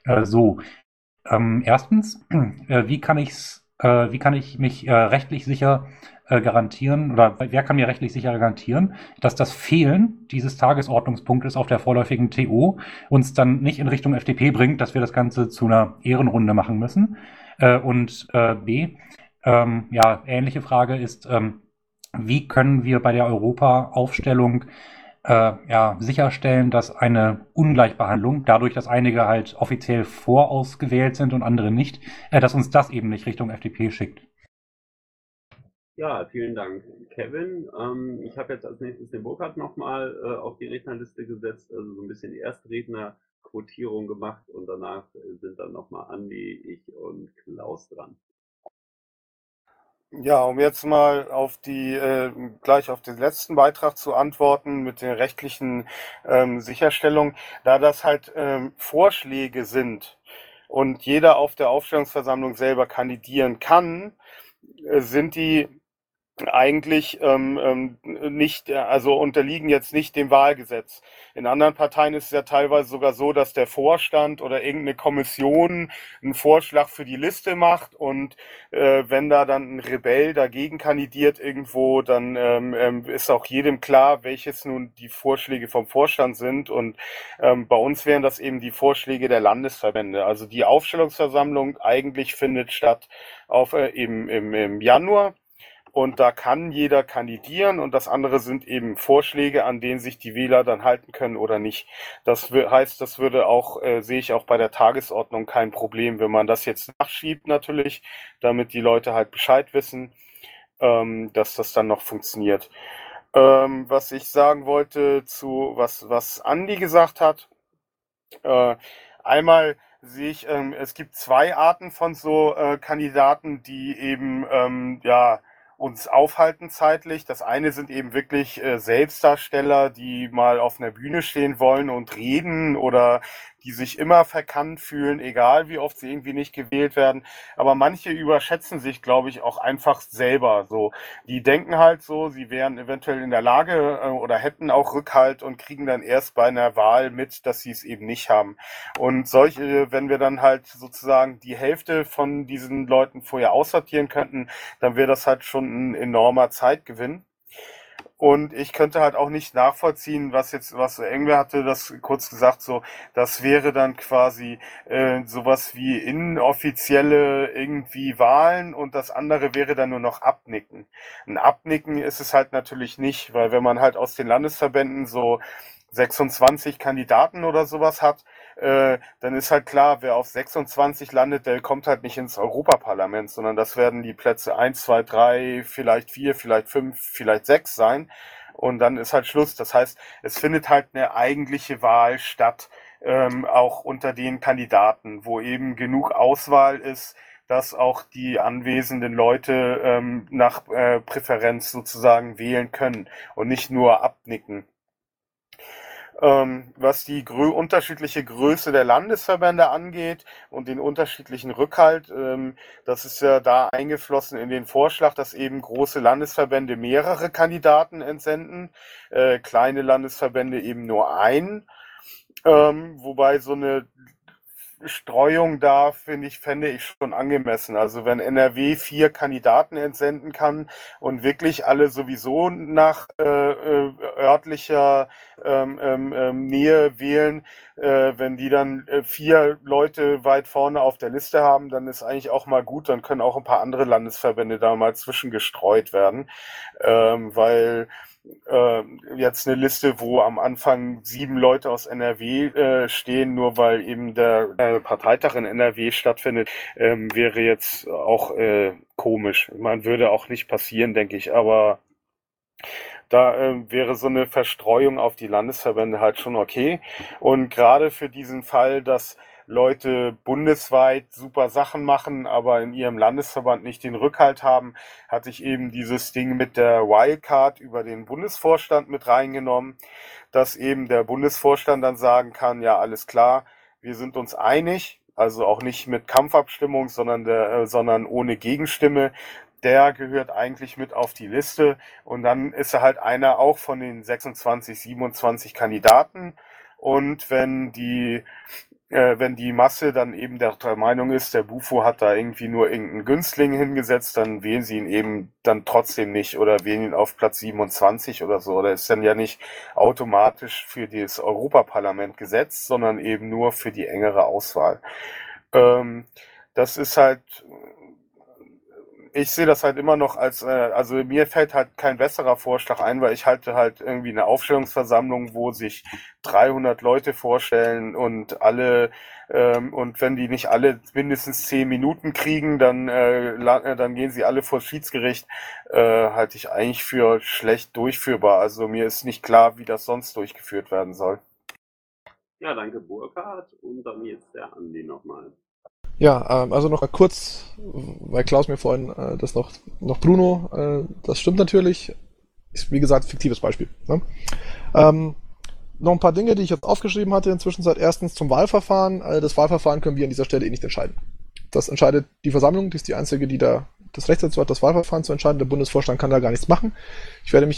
Erstens, wie kann ich mich rechtlich sicher garantieren, oder wer kann mir rechtlich sicher garantieren, dass das Fehlen dieses Tagesordnungspunktes auf der vorläufigen TO uns dann nicht in Richtung FDP bringt, dass wir das Ganze zu einer Ehrenrunde machen müssen? B, ähnliche Frage ist, wie können wir bei der Europa-Aufstellung sicherstellen, dass eine Ungleichbehandlung, dadurch, dass einige halt offiziell vorausgewählt sind und andere nicht, dass uns das eben nicht Richtung FDP schickt. Ja, vielen Dank, Kevin. Ich habe jetzt als nächstes den Burkhard nochmal auf die Rednerliste gesetzt, also so ein bisschen Erstredner-Quotierung gemacht und danach sind dann nochmal Andi, ich und Klaus dran. Ja, um jetzt mal auf gleich auf den letzten Beitrag zu antworten mit den rechtlichen Sicherstellungen, da das halt Vorschläge sind und jeder auf der Aufstellungsversammlung selber kandidieren kann, sind die eigentlich nicht, also unterliegen jetzt nicht dem Wahlgesetz. In anderen Parteien ist es ja teilweise sogar so, dass der Vorstand oder irgendeine Kommission einen Vorschlag für die Liste macht und wenn da dann ein Rebell dagegen kandidiert irgendwo, dann ist auch jedem klar, welches nun die Vorschläge vom Vorstand sind, und bei uns wären das eben die Vorschläge der Landesverbände. Also die Aufstellungsversammlung eigentlich findet statt eben im Januar. Und da kann jeder kandidieren, und das andere sind eben Vorschläge, an denen sich die Wähler dann halten können oder nicht. Das heißt, das würde auch, sehe ich auch bei der Tagesordnung kein Problem, wenn man das jetzt nachschiebt natürlich, damit die Leute halt Bescheid wissen, dass das dann noch funktioniert. Was ich sagen wollte zu was Andi gesagt hat, einmal sehe ich, es gibt 2 Arten von so Kandidaten, die eben uns aufhalten zeitlich. Das eine sind eben wirklich Selbstdarsteller, die mal auf einer Bühne stehen wollen und reden, oder die sich immer verkannt fühlen, egal wie oft sie irgendwie nicht gewählt werden. Aber manche überschätzen sich, glaube ich, auch einfach selber so. Die denken halt so, sie wären eventuell in der Lage oder hätten auch Rückhalt und kriegen dann erst bei einer Wahl mit, dass sie es eben nicht haben. Und wenn wir dann halt sozusagen die Hälfte von diesen Leuten vorher aussortieren könnten, dann wäre das halt schon ein enormer Zeitgewinn. Und ich könnte halt auch nicht nachvollziehen, was irgendwer hatte das kurz gesagt, so, das wäre dann quasi sowas wie inoffizielle irgendwie Wahlen, und das andere wäre dann nur noch Abnicken. Ein Abnicken ist es halt natürlich nicht, weil wenn man halt aus den Landesverbänden so 26 Kandidaten oder sowas hat, dann ist halt klar, wer auf 26 landet, der kommt halt nicht ins Europaparlament, sondern das werden die Plätze 1, 2, 3, vielleicht 4, vielleicht 5, vielleicht 6 sein. Und dann ist halt Schluss. Das heißt, es findet halt eine eigentliche Wahl statt, auch unter den Kandidaten, wo eben genug Auswahl ist, dass auch die anwesenden Leute nach Präferenz sozusagen wählen können und nicht nur abnicken. Was die unterschiedliche Größe der Landesverbände angeht und den unterschiedlichen Rückhalt, das ist ja da eingeflossen in den Vorschlag, dass eben große Landesverbände mehrere Kandidaten entsenden, kleine Landesverbände eben nur einen, wobei so eine Streuung da, fände ich schon angemessen. Also wenn NRW 4 Kandidaten entsenden kann und wirklich alle sowieso nach örtlicher Nähe wählen, wenn die dann 4 Leute weit vorne auf der Liste haben, dann ist eigentlich auch mal gut, dann können auch ein paar andere Landesverbände da mal zwischengestreut werden, weil jetzt eine Liste, wo am Anfang 7 Leute aus NRW stehen, nur weil eben der Parteitag in NRW stattfindet, wäre jetzt auch komisch. Man würde auch nicht passieren, denke ich, aber da wäre so eine Verstreuung auf die Landesverbände halt schon okay. Und gerade für diesen Fall, dass Leute bundesweit super Sachen machen, aber in ihrem Landesverband nicht den Rückhalt haben, hatte ich eben dieses Ding mit der Wildcard über den Bundesvorstand mit reingenommen, dass eben der Bundesvorstand dann sagen kann, ja, alles klar, wir sind uns einig, also auch nicht mit Kampfabstimmung, sondern ohne Gegenstimme. Der gehört eigentlich mit auf die Liste und dann ist er halt einer auch von den 26, 27 Kandidaten und wenn die Masse dann eben der Meinung ist, der Bufo hat da irgendwie nur irgendeinen Günstling hingesetzt, dann wählen sie ihn eben dann trotzdem nicht oder wählen ihn auf Platz 27 oder so. Oder ist dann ja nicht automatisch für das Europaparlament gesetzt, sondern eben nur für die engere Auswahl. Das ist halt, ich sehe das halt immer noch als, also mir fällt halt kein besserer Vorschlag ein, weil ich halte halt irgendwie eine Aufstellungsversammlung, wo sich 300 Leute vorstellen und und wenn die nicht alle mindestens 10 Minuten kriegen, dann gehen sie alle vor das Schiedsgericht, halte ich eigentlich für schlecht durchführbar. Also mir ist nicht klar, wie das sonst durchgeführt werden soll. Ja, danke Burkhard und dann jetzt der Andi nochmal. Ja, also noch mal kurz, weil Klaus mir vorhin das noch Bruno, das stimmt natürlich, ist wie gesagt fiktives Beispiel. Ne? Noch ein paar Dinge, die ich jetzt aufgeschrieben hatte inzwischen. Erstens zum Wahlverfahren. Das Wahlverfahren können wir an dieser Stelle nicht entscheiden. Das entscheidet die Versammlung, die ist die einzige, die da das Recht dazu hat, das Wahlverfahren zu entscheiden. Der Bundesvorstand kann da gar nichts machen. Ich werde mich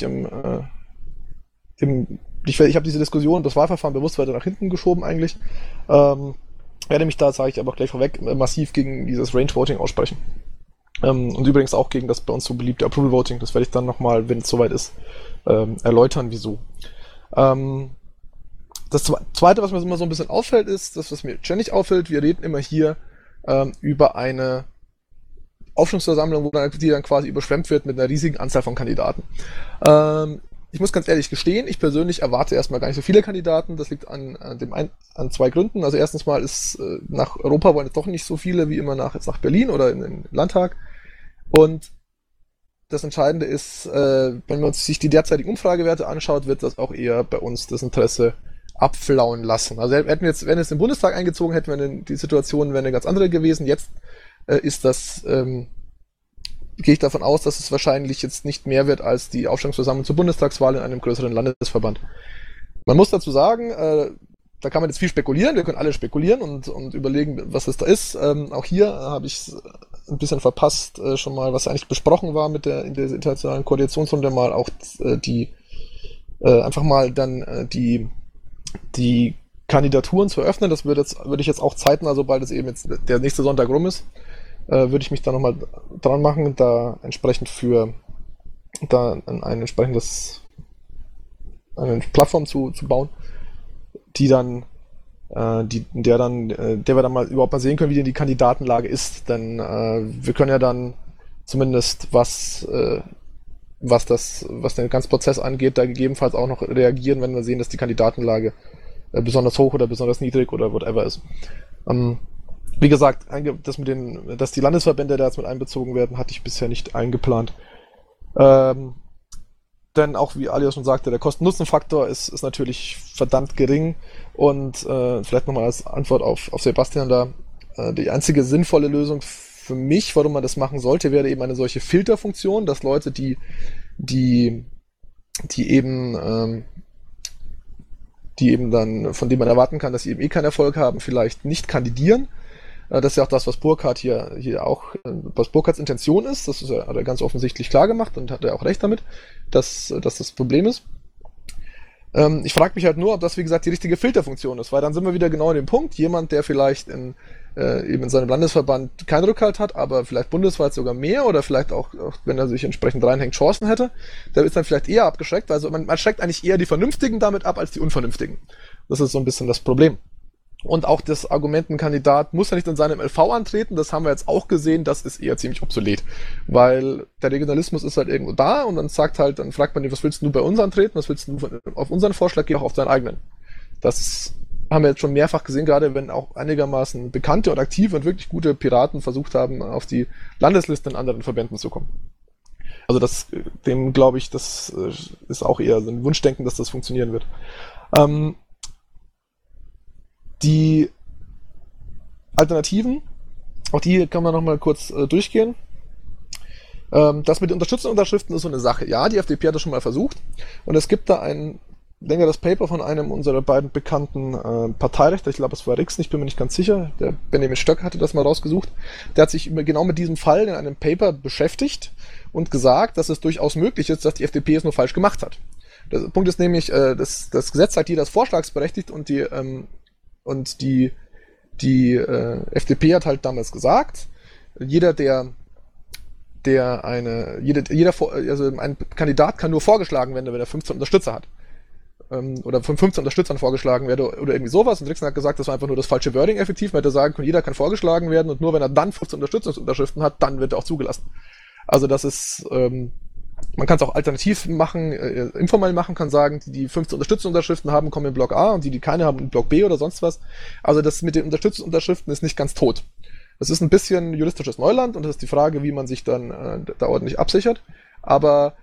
ich habe diese Diskussion, das Wahlverfahren bewusst weiter nach hinten geschoben eigentlich. Werde mich da, sage ich aber auch gleich vorweg, massiv gegen dieses Range Voting aussprechen. Und übrigens auch gegen das bei uns so beliebte Approval Voting. Das werde ich dann nochmal, wenn es soweit ist, erläutern, wieso. Das Zweite, was mir immer so ein bisschen auffällt, ist, das, was mir ständig auffällt, wir reden immer hier über eine Aufstellungsversammlung, die dann quasi überschwemmt wird mit einer riesigen Anzahl von Kandidaten. Ich muss ganz ehrlich gestehen, ich persönlich erwarte erstmal gar nicht so viele Kandidaten. Das liegt an zwei Gründen. Also erstens mal ist nach Europa wollen jetzt doch nicht so viele wie immer nach Berlin oder in den Landtag. Und das Entscheidende ist, wenn man sich die derzeitigen Umfragewerte anschaut, wird das auch eher bei uns das Interesse abflauen lassen. Also wenn wir jetzt den Bundestag eingezogen hätten, die Situation wäre eine ganz andere gewesen. Jetzt ist das gehe ich davon aus, dass es wahrscheinlich jetzt nicht mehr wird als die Aufstellungsversammlung zur Bundestagswahl in einem größeren Landesverband. Man muss dazu sagen, da kann man jetzt viel spekulieren, wir können alle spekulieren und überlegen, was es da ist. Auch hier habe ich ein bisschen verpasst, schon mal, was eigentlich besprochen war in der internationalen Koalitionsrunde, mal auch einfach mal dann die Kandidaturen zu eröffnen. Das würde ich jetzt auch zeitnah, sobald es eben jetzt der nächste Sonntag rum ist, würde ich mich da nochmal dran machen, da entsprechend eine Plattform zu bauen, der wir dann mal überhaupt mal sehen können, wie denn die Kandidatenlage ist. Denn wir können ja dann zumindest was den ganzen Prozess angeht, da gegebenenfalls auch noch reagieren, wenn wir sehen, dass die Kandidatenlage besonders hoch oder besonders niedrig oder whatever ist. Wie gesagt, dass die Landesverbände da jetzt mit einbezogen werden, hatte ich bisher nicht eingeplant. Denn auch, wie Alias schon sagte, der Kosten-Nutzen-Faktor ist natürlich verdammt gering. Und vielleicht nochmal als Antwort auf Sebastian da, die einzige sinnvolle Lösung für mich, warum man das machen sollte, wäre eben eine solche Filterfunktion, dass Leute, die eben dann, von denen man erwarten kann, dass sie eben keinen Erfolg haben, vielleicht nicht kandidieren. Das ist ja auch das, was Burkhard hier auch, was Burkhards Intention ist. Das hat er ganz offensichtlich klar gemacht und hat er auch recht damit, dass das Problem ist. Ich frage mich halt nur, ob das, wie gesagt, die richtige Filterfunktion ist, weil dann sind wir wieder genau an dem Punkt, jemand, der vielleicht eben in seinem Landesverband keinen Rückhalt hat, aber vielleicht bundesweit sogar mehr oder vielleicht auch wenn er sich entsprechend reinhängt, Chancen hätte, der ist dann vielleicht eher abgeschreckt, also man schreckt eigentlich eher die Vernünftigen damit ab als die Unvernünftigen. Das ist so ein bisschen das Problem. Und auch das Argument, ein Kandidat muss ja nicht in seinem LV antreten, das haben wir jetzt auch gesehen, das ist eher ziemlich obsolet. Weil der Regionalismus ist halt irgendwo da und dann fragt man ihn, was willst du bei uns antreten, was willst du auf unseren Vorschlag, geh auch auf deinen eigenen. Das haben wir jetzt schon mehrfach gesehen, gerade wenn auch einigermaßen bekannte und aktive und wirklich gute Piraten versucht haben, auf die Landesliste in anderen Verbänden zu kommen. Also dem glaube ich, das ist auch eher so ein Wunschdenken, dass das funktionieren wird. Alternativen, auch die kann man nochmal kurz durchgehen. Das mit den Unterstützerunterschriften ist so eine Sache. Ja, die FDP hat das schon mal versucht. Und es gibt da ein längeres Paper von einem unserer beiden bekannten Parteirechtler, ich glaube es war Rixen, ich bin mir nicht ganz sicher, der Benjamin Stöcker hatte das mal rausgesucht. Der hat sich genau mit diesem Fall in einem Paper beschäftigt und gesagt, dass es durchaus möglich ist, dass die FDP es nur falsch gemacht hat. Der Punkt ist nämlich, das Gesetz sagt, jeder ist vorschlagsberechtigt und die FDP hat halt damals gesagt, ein Kandidat kann nur vorgeschlagen werden, wenn er 15 Unterstützer hat. Oder von 15 Unterstützern vorgeschlagen werde oder irgendwie sowas. Und Rixen hat gesagt, das war einfach nur das falsche Wording effektiv. Man hätte sagen können, jeder kann vorgeschlagen werden und nur wenn er dann 15 Unterstützungsunterschriften hat, dann wird er auch zugelassen. Also das ist, man kann es auch alternativ machen, informell machen, kann sagen, die 15 Unterstützungsunterschriften haben, kommen in Block A und die keine haben in Block B oder sonst was. Also das mit den Unterstützungsunterschriften ist nicht ganz tot. Das ist ein bisschen juristisches Neuland und das ist die Frage, wie man sich dann da ordentlich absichert. Aber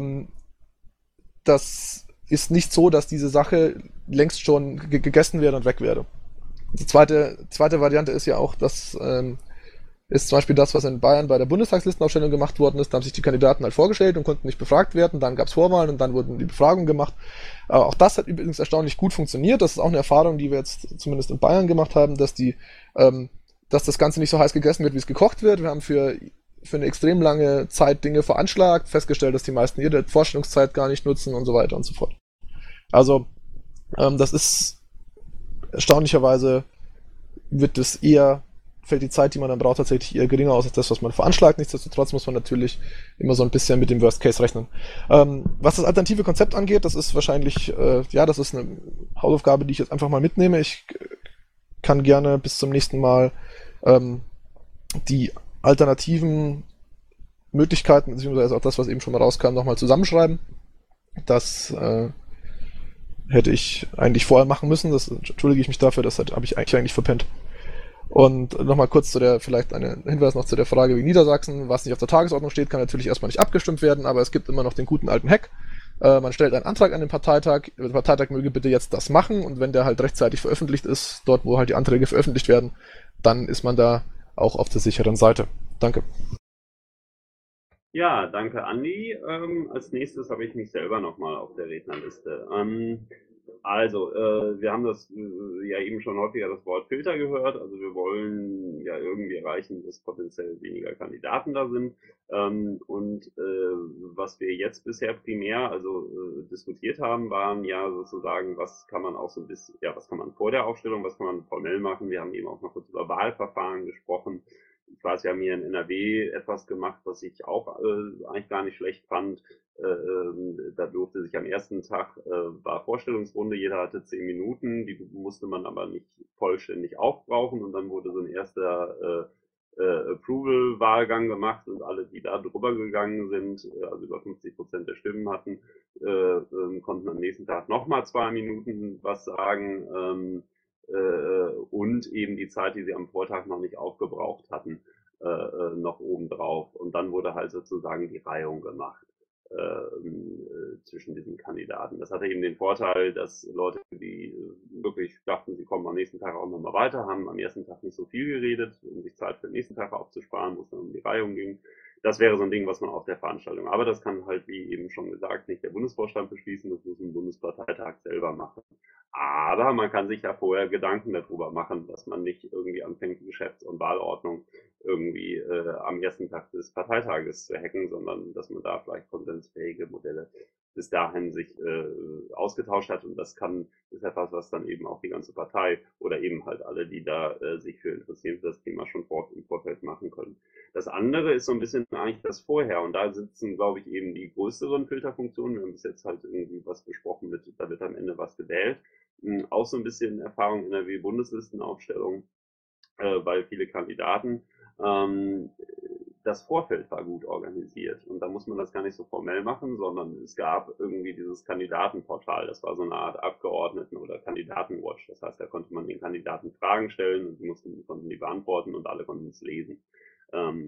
das ist nicht so, dass diese Sache längst schon gegessen wäre und weg wäre. Die zweite Variante ist ja auch, dass ist zum Beispiel das, was in Bayern bei der Bundestagslistenaufstellung gemacht worden ist. Da haben sich die Kandidaten halt vorgestellt und konnten nicht befragt werden. Dann gab es Vorwahlen und dann wurden die Befragungen gemacht. Aber auch das hat übrigens erstaunlich gut funktioniert. Das ist auch eine Erfahrung, die wir jetzt zumindest in Bayern gemacht haben, dass das Ganze nicht so heiß gegessen wird, wie es gekocht wird. Wir haben für eine extrem lange Zeit Dinge veranschlagt, festgestellt, dass die meisten ihre Vorstellungszeit gar nicht nutzen und so weiter und so fort. Also das ist erstaunlicherweise fällt die Zeit, die man dann braucht, tatsächlich eher geringer aus als das, was man veranschlagt. Nichtsdestotrotz muss man natürlich immer so ein bisschen mit dem Worst Case rechnen. Was das alternative Konzept angeht, das ist wahrscheinlich, das ist eine Hausaufgabe, die ich jetzt einfach mal mitnehme. Ich kann gerne bis zum nächsten Mal die alternativen Möglichkeiten, beziehungsweise auch das, was eben schon mal rauskam, nochmal zusammenschreiben. Das hätte ich eigentlich vorher machen müssen. Das entschuldige ich mich dafür, das habe ich eigentlich verpennt. Und nochmal kurz vielleicht ein Hinweis noch zu der Frage wie Niedersachsen. Was nicht auf der Tagesordnung steht, kann natürlich erstmal nicht abgestimmt werden, aber es gibt immer noch den guten alten Hack. Man stellt einen Antrag an den Parteitag. Der Parteitag möge bitte jetzt das machen und wenn der halt rechtzeitig veröffentlicht ist, dort wo halt die Anträge veröffentlicht werden, dann ist man da auch auf der sicheren Seite. Danke. Ja, danke Andi. Als nächstes habe ich mich selber nochmal auf der Rednerliste. Wir haben das ja eben schon häufiger das Wort Filter gehört. Also wir wollen ja irgendwie erreichen, dass potenziell weniger Kandidaten da sind. Was wir jetzt bisher primär diskutiert haben, waren ja sozusagen, was kann man auch so ein bisschen, was kann man vor der Aufstellung, was kann man formell machen. Wir haben eben auch noch kurz über Wahlverfahren gesprochen. Ich weiß, wir haben hier in NRW etwas gemacht, was ich auch eigentlich gar nicht schlecht fand. Da durfte sich am ersten Tag, war Vorstellungsrunde, jeder hatte 10 Minuten, die musste man aber nicht vollständig aufbrauchen und dann wurde so ein erster Approval-Wahlgang gemacht und alle, die da drüber gegangen sind, also über 50% der Stimmen hatten, konnten am nächsten Tag nochmal 2 Minuten was sagen. Und eben die Zeit, die sie am Vortag noch nicht aufgebraucht hatten, noch obendrauf. Und dann wurde halt sozusagen die Reihung gemacht zwischen diesen Kandidaten. Das hatte eben den Vorteil, dass Leute, die wirklich dachten, sie kommen am nächsten Tag auch nochmal weiter, haben am ersten Tag nicht so viel geredet, um sich Zeit für den nächsten Tag aufzusparen, wo es dann um die Reihung ging. Das wäre so ein Ding, was man auf der Veranstaltung, aber das kann halt, wie eben schon gesagt, nicht der Bundesvorstand beschließen, das muss ein Bundesparteitag selber machen. Aber man kann sich ja vorher Gedanken darüber machen, dass man nicht irgendwie anfängt, die Geschäfts- und Wahlordnung irgendwie am ersten Tag des Parteitages zu hacken, sondern dass man da vielleicht konsensfähige Modelle bis dahin sich ausgetauscht hat. Und das ist etwas, was dann eben auch die ganze Partei oder eben halt alle, die da sich für interessieren, für das Thema schon im Vorfeld machen können. Das andere ist so ein bisschen eigentlich das Vorher. Und da sitzen, glaube ich, eben die größeren Filterfunktionen. Wir haben bis jetzt halt irgendwie was besprochen da wird am Ende was gewählt. Auch so ein bisschen Erfahrung in der Bundeslistenaufstellung, weil viele Kandidaten. Das Vorfeld war gut organisiert und da muss man das gar nicht so formell machen, sondern es gab irgendwie dieses Kandidatenportal, das war so eine Art Abgeordneten- oder Kandidatenwatch. Das heißt, da konnte man den Kandidaten Fragen stellen und die konnten die beantworten und alle konnten es lesen.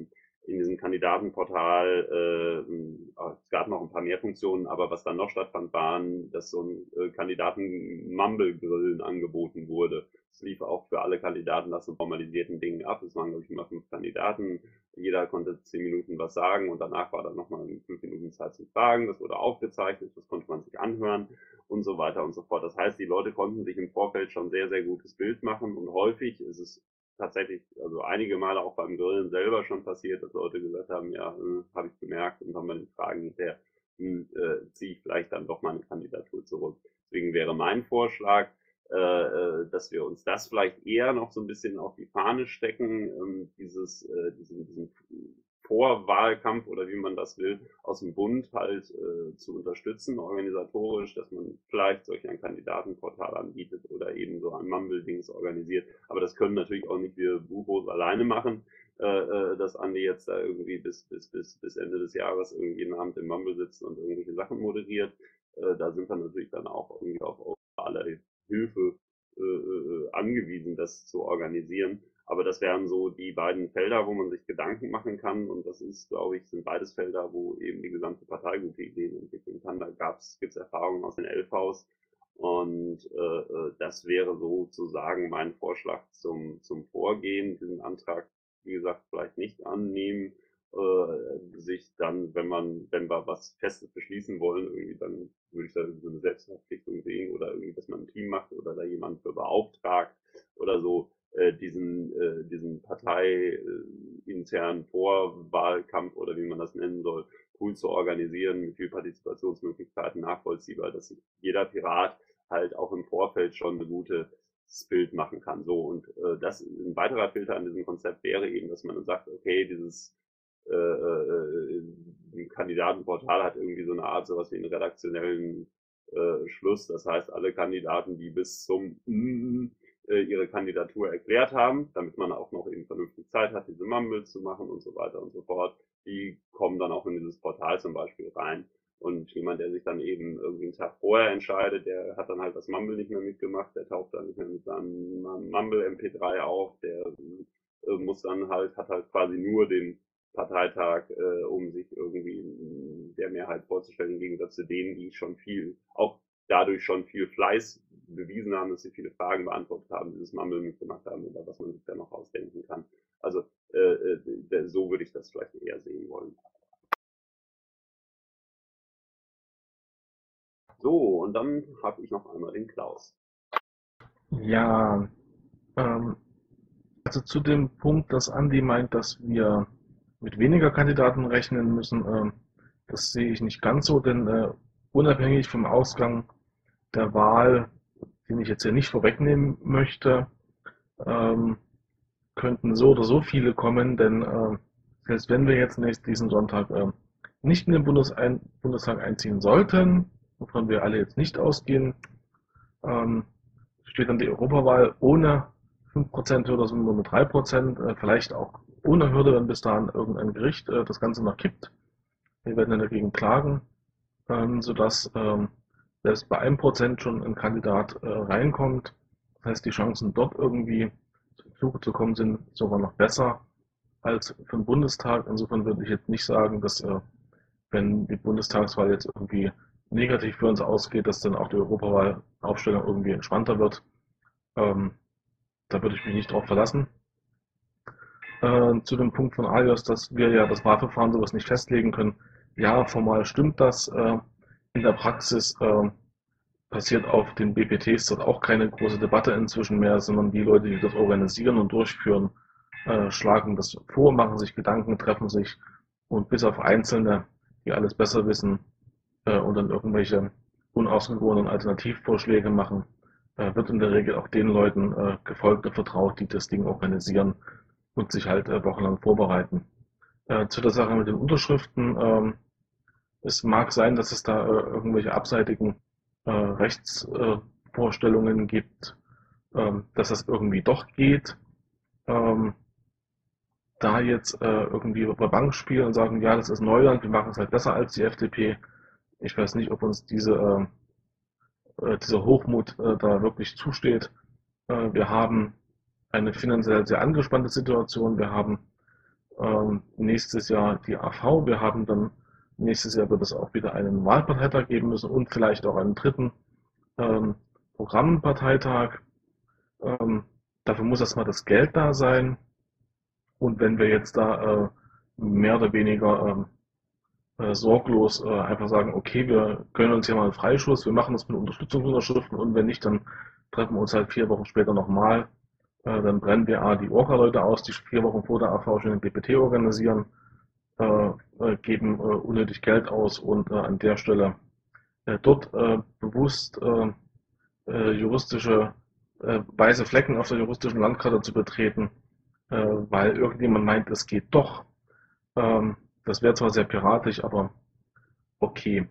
in diesem Kandidatenportal, es gab noch ein paar mehr Funktionen, aber was dann noch stattfand, waren, dass so ein Kandidaten-Mumble-Grillen angeboten wurde. Es lief auch für alle Kandidaten nach so formalisierten Dingen ab. Es waren, glaube ich, immer 5 Kandidaten. Jeder konnte 10 Minuten was sagen und danach war dann nochmal 5 Minuten Zeit zum Fragen. Das wurde aufgezeichnet, das konnte man sich anhören und so weiter und so fort. Das heißt, die Leute konnten sich im Vorfeld schon sehr, sehr gutes Bild machen und häufig ist es tatsächlich, also einige Male auch beim Grillen selber schon passiert, dass Leute gesagt haben, ja, habe ich bemerkt und haben bei den Fragen hinterher, ziehe ich vielleicht dann doch meine Kandidatur zurück. Deswegen wäre mein Vorschlag, dass wir uns das vielleicht eher noch so ein bisschen auf die Fahne stecken, diesen Vorwahlkampf oder wie man das will, aus dem Bund halt zu unterstützen, organisatorisch, dass man vielleicht solch ein Kandidatenportal anbietet oder eben so ein Mumble-Dings organisiert. Aber das können natürlich auch nicht wir Bubos alleine machen, dass Andi jetzt da irgendwie bis Ende des Jahres irgendwie jeden Abend im Mumble sitzt und irgendwelche Sachen moderiert. Da sind wir natürlich dann auch irgendwie auf alle Hilfe angewiesen, das zu organisieren. Aber das wären so die beiden Felder, wo man sich Gedanken machen kann. Und das ist, glaube ich, sind beides Felder, wo eben die gesamte Partei gute Ideen entwickeln kann. Da gibt's Erfahrungen aus den LVs. Und das wäre sozusagen mein Vorschlag zum Vorgehen. Diesen Antrag, wie gesagt, vielleicht nicht annehmen. Sich dann, wenn wir was Festes beschließen wollen, irgendwie dann würde ich da so eine Selbstverpflichtung sehen oder irgendwie, dass man ein Team macht oder da jemand für beauftragt oder so, diesen parteiinternen Vorwahlkampf oder wie man das nennen soll, cool zu organisieren, mit viel Partizipationsmöglichkeiten, nachvollziehbar, dass sich jeder Pirat halt auch im Vorfeld schon ein gutes Bild machen kann. So, und das ein weiterer Filter an diesem Konzept wäre eben, dass man dann sagt, okay, dieses Kandidatenportal hat irgendwie so eine Art, sowas wie einen redaktionellen Schluss. Das heißt, alle Kandidaten, die bis zum ihre Kandidatur erklärt haben, damit man auch noch eben vernünftig Zeit hat, diese Mumbles zu machen und so weiter und so fort, die kommen dann auch in dieses Portal zum Beispiel rein. Und jemand, der sich dann eben irgendwie einen Tag vorher entscheidet, der hat dann halt das Mumble nicht mehr mitgemacht, der taucht dann nicht mehr mit seinem Mumble MP3 auf, der muss dann halt, hat halt quasi nur den Parteitag, um sich irgendwie der Mehrheit vorzustellen, im Gegensatz zu denen, die schon auch dadurch schon viel Fleiß bewiesen haben, dass sie viele Fragen beantwortet haben, dieses Mumble mitgemacht haben oder was man sich da noch ausdenken kann. Also so würde ich das vielleicht eher sehen wollen. So, und dann habe ich noch einmal den Klaus. Ja, also zu dem Punkt, dass Andi meint, dass wir mit weniger Kandidaten rechnen müssen, das sehe ich nicht ganz so, denn unabhängig vom Ausgang der Wahl, den ich jetzt hier nicht vorwegnehmen möchte, könnten so oder so viele kommen, denn selbst wenn wir jetzt diesen Sonntag nicht in den Bundestag einziehen sollten, wovon wir alle jetzt nicht ausgehen, steht dann die Europawahl ohne 5% Hürde, sondern nur mit 3%, vielleicht auch ohne Hürde, wenn bis dahin irgendein Gericht das Ganze noch kippt. Wir werden dann dagegen klagen, sodass selbst bei 1% schon ein Kandidat reinkommt. Das heißt, die Chancen dort irgendwie zum Zuge zu kommen sind sogar noch besser als für den Bundestag. Insofern würde ich jetzt nicht sagen, dass wenn die Bundestagswahl jetzt irgendwie negativ für uns ausgeht, dass dann auch die Europawahllaufstellung irgendwie entspannter wird. Da würde ich mich nicht drauf verlassen. Zu dem Punkt von Alios, dass wir ja das Wahlverfahren sowas nicht festlegen können. Ja, formal stimmt das. In der Praxis passiert auf den BPTs dort auch keine große Debatte inzwischen mehr, sondern die Leute, die das organisieren und durchführen, schlagen das vor, machen sich Gedanken, treffen sich und bis auf Einzelne, die alles besser wissen und dann irgendwelche unausgegorenen Alternativvorschläge machen, wird in der Regel auch den Leuten gefolgt und vertraut, die das Ding organisieren und sich halt wochenlang vorbereiten. Zu der Sache mit den Unterschriften, es mag sein, dass es da irgendwelche abseitigen Rechtsvorstellungen gibt, dass das irgendwie doch geht. Da jetzt irgendwie über Bank spielen und sagen, ja, das ist Neuland, wir machen es halt besser als die FDP. Ich weiß nicht, ob uns dieser Hochmut da wirklich zusteht. Wir haben eine finanziell sehr angespannte Situation. Wir haben nächstes Jahr die AV. Wir haben dann nächstes Jahr wird es auch wieder einen Wahlparteitag geben müssen und vielleicht auch einen dritten Programmparteitag. Dafür muss erstmal das Geld da sein. Und wenn wir jetzt da mehr oder weniger sorglos einfach sagen, okay, wir gönnen uns hier mal einen Freischuss, wir machen das mit Unterstützungsunterschriften und wenn nicht, dann treffen wir uns halt 4 Wochen später nochmal. Dann brennen wir die Orca-Leute aus, die 4 Wochen vor der AV schon den DPT organisieren, geben unnötig Geld aus und an der Stelle dort bewusst juristische weiße Flecken auf der juristischen Landkarte zu betreten, weil irgendjemand meint, es geht doch. Das wäre zwar sehr piratisch, aber okay.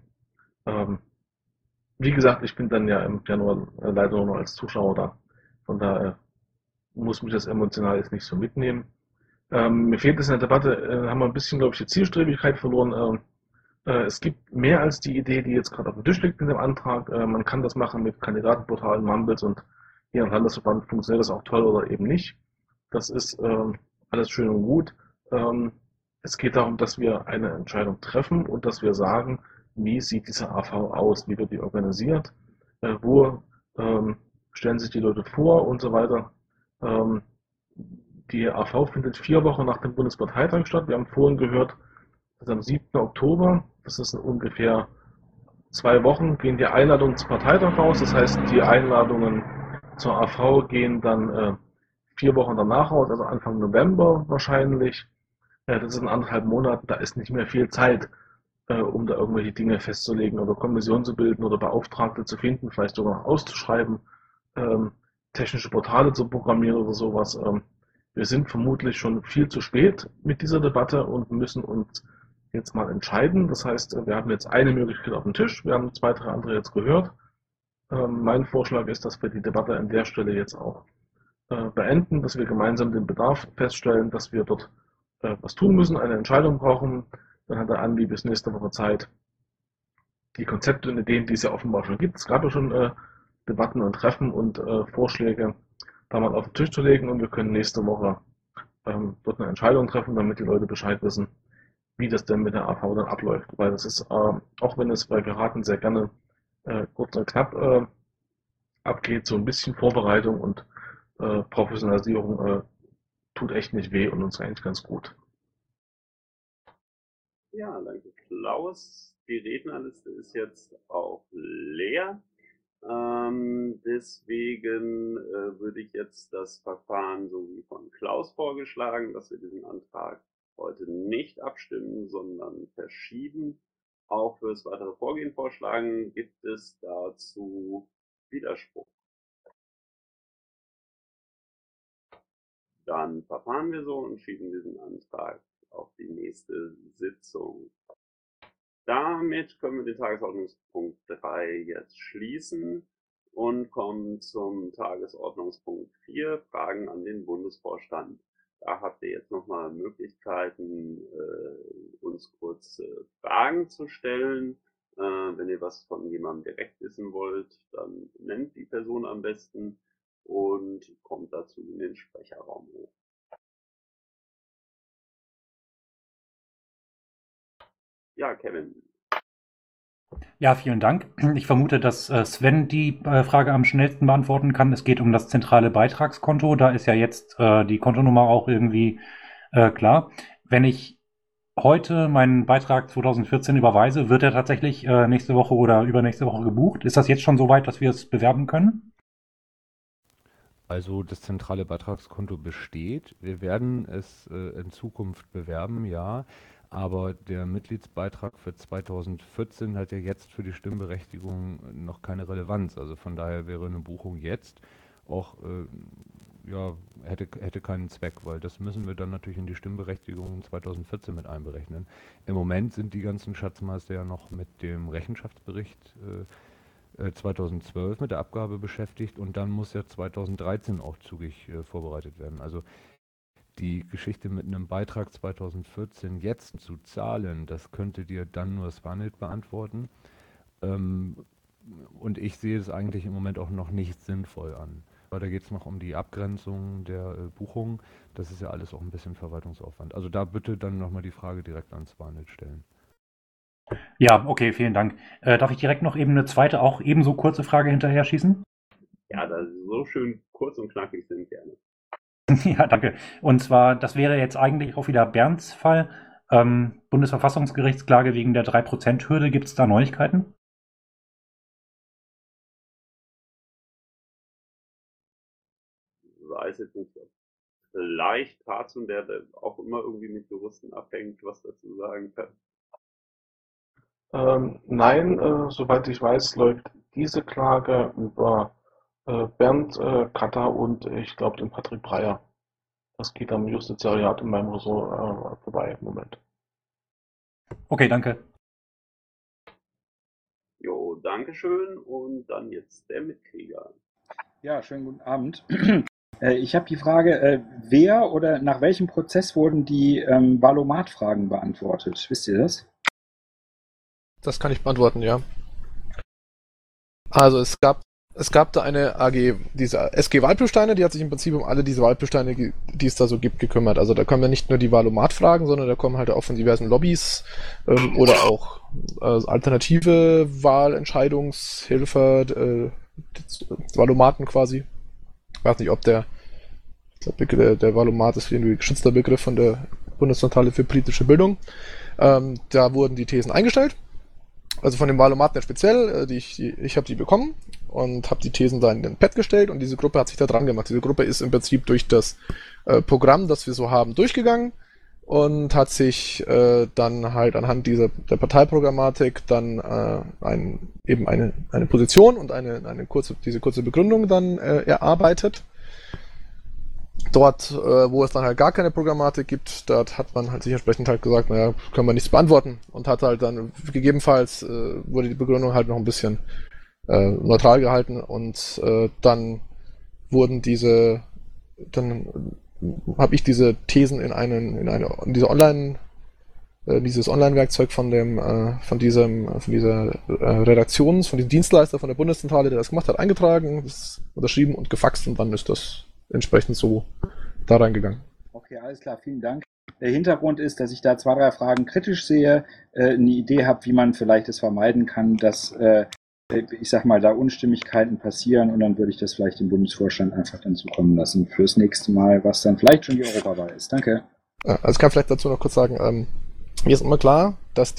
Wie gesagt, ich bin dann ja im Januar leider nur noch als Zuschauer da. Von daher muss mich das emotional jetzt nicht so mitnehmen. Mir fehlt es in der Debatte, haben wir ein bisschen, glaube ich, die Zielstrebigkeit verloren. Es gibt mehr als die Idee, die jetzt gerade auf dem Tisch liegt in dem Antrag. Man kann das machen mit Kandidatenportalen, Mumbles und je nach Landesverband funktioniert das auch toll oder eben nicht. Das ist alles schön und gut. Es geht darum, dass wir eine Entscheidung treffen und dass wir sagen, wie sieht diese AV aus, wie wird die organisiert, wo stellen sich die Leute vor und so weiter. Die AV findet 4 Wochen nach dem Bundesparteitag statt. Wir haben vorhin gehört, dass am 7. Oktober, das ist in ungefähr 2 Wochen, gehen die Einladungen zum Parteitag raus. Das heißt, die Einladungen zur AV gehen dann 4 Wochen danach raus, also Anfang November wahrscheinlich. Das ist in 1,5 Monaten, da ist nicht mehr viel Zeit, um da irgendwelche Dinge festzulegen oder Kommission zu bilden oder Beauftragte zu finden, vielleicht sogar noch auszuschreiben, technische Portale zu programmieren oder sowas. Wir sind vermutlich schon viel zu spät mit dieser Debatte und müssen uns jetzt mal entscheiden. Das heißt, wir haben jetzt eine Möglichkeit auf dem Tisch, wir haben 2, 3 andere jetzt gehört. Mein Vorschlag ist, dass wir die Debatte an der Stelle jetzt auch beenden, dass wir gemeinsam den Bedarf feststellen, dass wir dort was tun müssen, eine Entscheidung brauchen. Dann hat der Andi bis nächste Woche Zeit, die Konzepte und Ideen, die es ja offenbar schon gibt. Es gab ja schon Debatten und Treffen und Vorschläge, da mal auf den Tisch zu legen und wir können nächste Woche dort eine Entscheidung treffen, damit die Leute Bescheid wissen, wie das denn mit der AV dann abläuft. Weil das ist, auch wenn es bei Piraten sehr gerne kurz und knapp abgeht, so ein bisschen Vorbereitung und Professionalisierung tut echt nicht weh und uns eigentlich ganz gut. Ja, danke Klaus. Die Rednerliste ist jetzt auch leer. Deswegen würde ich jetzt das Verfahren so wie von Klaus vorgeschlagen, dass wir diesen Antrag heute nicht abstimmen, sondern verschieben. Auch für das weitere Vorgehen vorschlagen. Gibt es dazu Widerspruch? Dann verfahren wir so und schieben diesen Antrag auf die nächste Sitzung. Damit können wir den Tagesordnungspunkt 3 jetzt schließen und kommen zum Tagesordnungspunkt 4, Fragen an den Bundesvorstand. Da habt ihr jetzt nochmal Möglichkeiten, uns kurz Fragen zu stellen. Wenn ihr was von jemandem direkt wissen wollt, dann nennt die Person am besten und kommt dazu in den Sprecherraum hoch. Ja, Kevin. Ja, vielen Dank. Ich vermute, dass Sven die Frage am schnellsten beantworten kann. Es geht um das zentrale Beitragskonto. Da ist ja jetzt die Kontonummer auch irgendwie klar. Wenn ich heute meinen Beitrag 2014 überweise, wird er tatsächlich nächste Woche oder übernächste Woche gebucht? Ist das jetzt schon so weit, dass wir es bewerben können? Also das zentrale Beitragskonto besteht. Wir werden es in Zukunft bewerben, ja. Aber der Mitgliedsbeitrag für 2014 hat ja jetzt für die Stimmberechtigung noch keine Relevanz. Also von daher wäre eine Buchung jetzt auch, ja, hätte keinen Zweck, weil das müssen wir dann natürlich in die Stimmberechtigung 2014 mit einberechnen. Im Moment sind die ganzen Schatzmeister ja noch mit dem Rechenschaftsbericht 2012 mit der Abgabe beschäftigt und dann muss ja 2013 auch zügig vorbereitet werden. Also die Geschichte mit einem Beitrag 2014 jetzt zu zahlen, das könnte dir dann nur Svanhild beantworten. Und ich sehe es eigentlich im Moment auch noch nicht sinnvoll an. weil da geht es noch um die Abgrenzung der Buchungen. Das ist ja alles auch ein bisschen Verwaltungsaufwand. Also da bitte dann nochmal die Frage direkt ans Warnet stellen. Ja, okay, vielen Dank. Darf ich direkt noch eben eine zweite, auch ebenso kurze Frage hinterher schießen? Ja, da Sie so schön kurz und knackig sind, gerne. Ja, danke. Und zwar, das wäre jetzt eigentlich auch wieder Bernds Fall. Bundesverfassungsgerichtsklage wegen der 3%-Hürde. Gibt es da Neuigkeiten? Weiß jetzt nicht, ob vielleicht Tarzan, der auch immer irgendwie mit Juristen abhängt, was dazu sagen kann. Nein, soweit ich weiß, läuft diese Klage über Bernd Katter und ich glaube den Patrick Breyer. Das geht am Justizariat in meinem Ressort vorbei im Moment. Okay, danke. Jo, Dankeschön und dann jetzt der Mitkrieger. Ja, schönen guten Abend. Ich habe die Frage, wer oder nach welchem Prozess wurden die Valomat-Fragen beantwortet? Wisst ihr das? Das kann ich beantworten, ja. Also es gab da eine AG, diese SG-Wahlprüfsteine, die hat sich im Prinzip um alle diese Wahlprüfsteine, die es da so gibt, gekümmert. Also da kommen ja nicht nur die Valomat-Fragen, sondern da kommen halt auch von diversen Lobbys oder auch alternative Wahlentscheidungshilfe, Valomaten quasi. Ich weiß nicht, ob der Valomat ist irgendwie geschützter Begriff von der Bundeszentrale für politische Bildung. Da wurden die Thesen eingestellt. Also von dem Valomaten speziell, ich habe die bekommen und habe die Thesen da in den Pad gestellt und diese Gruppe hat sich da dran gemacht. Diese Gruppe ist im Prinzip durch das Programm, das wir so haben, durchgegangen und hat sich dann halt anhand der Parteiprogrammatik dann eine Position und diese kurze Begründung dann erarbeitet. Dort, wo es dann halt gar keine Programmatik gibt, dort hat man halt sich entsprechend halt gesagt, naja, können wir nichts beantworten und hat halt dann gegebenenfalls wurde die Begründung halt noch ein bisschen neutral gehalten und dann habe ich diese Thesen dieses Online-Werkzeug von diesem Dienstleister von der Bundeszentrale, der das gemacht hat, eingetragen, das unterschrieben und gefaxt und dann ist das entsprechend so da reingegangen. Okay, alles klar, vielen Dank. Der Hintergrund ist, dass ich da 2, 3 Fragen kritisch sehe, eine Idee habe, wie man vielleicht es vermeiden kann, dass, ich sag mal, da Unstimmigkeiten passieren und dann würde ich das vielleicht dem Bundesvorstand einfach dann zukommen lassen fürs nächste Mal, was dann vielleicht schon die Europawahl ist. Danke. Also ich kann vielleicht dazu noch kurz sagen, mir ist immer klar, dass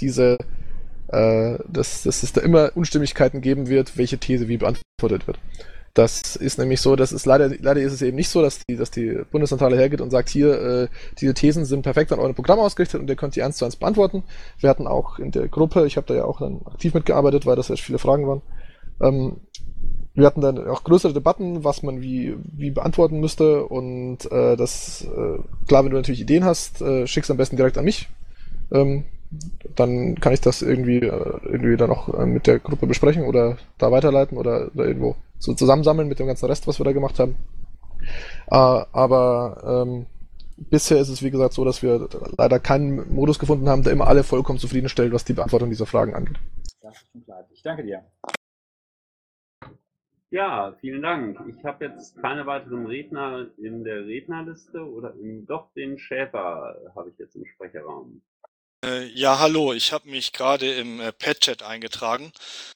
dass es da immer Unstimmigkeiten geben wird, welche These wie beantwortet wird. Das ist nämlich so, leider ist es eben nicht so, dass die Bundeszentrale hergeht und sagt, hier, diese Thesen sind perfekt an eurem Programm ausgerichtet und ihr könnt die 1:1 beantworten. Wir hatten auch in der Gruppe, ich habe da ja auch dann aktiv mitgearbeitet, weil das echt viele Fragen waren. Wir hatten dann auch größere Debatten, was man wie beantworten müsste und klar, wenn du natürlich Ideen hast, schick's am besten direkt an mich. Dann kann ich das irgendwie dann auch mit der Gruppe besprechen oder da weiterleiten oder irgendwo so zusammensammeln mit dem ganzen Rest, was wir da gemacht haben. Aber bisher ist es, wie gesagt, so, dass wir leider keinen Modus gefunden haben, der immer alle vollkommen zufriedenstellt, was die Beantwortung dieser Fragen angeht. Das ist schon klar. Ich danke dir. Ja, vielen Dank. Ich habe jetzt keine weiteren Redner in der Rednerliste doch den Schäfer habe ich jetzt im Sprecherraum. Ja, hallo, ich habe mich gerade im Pad-Chat eingetragen.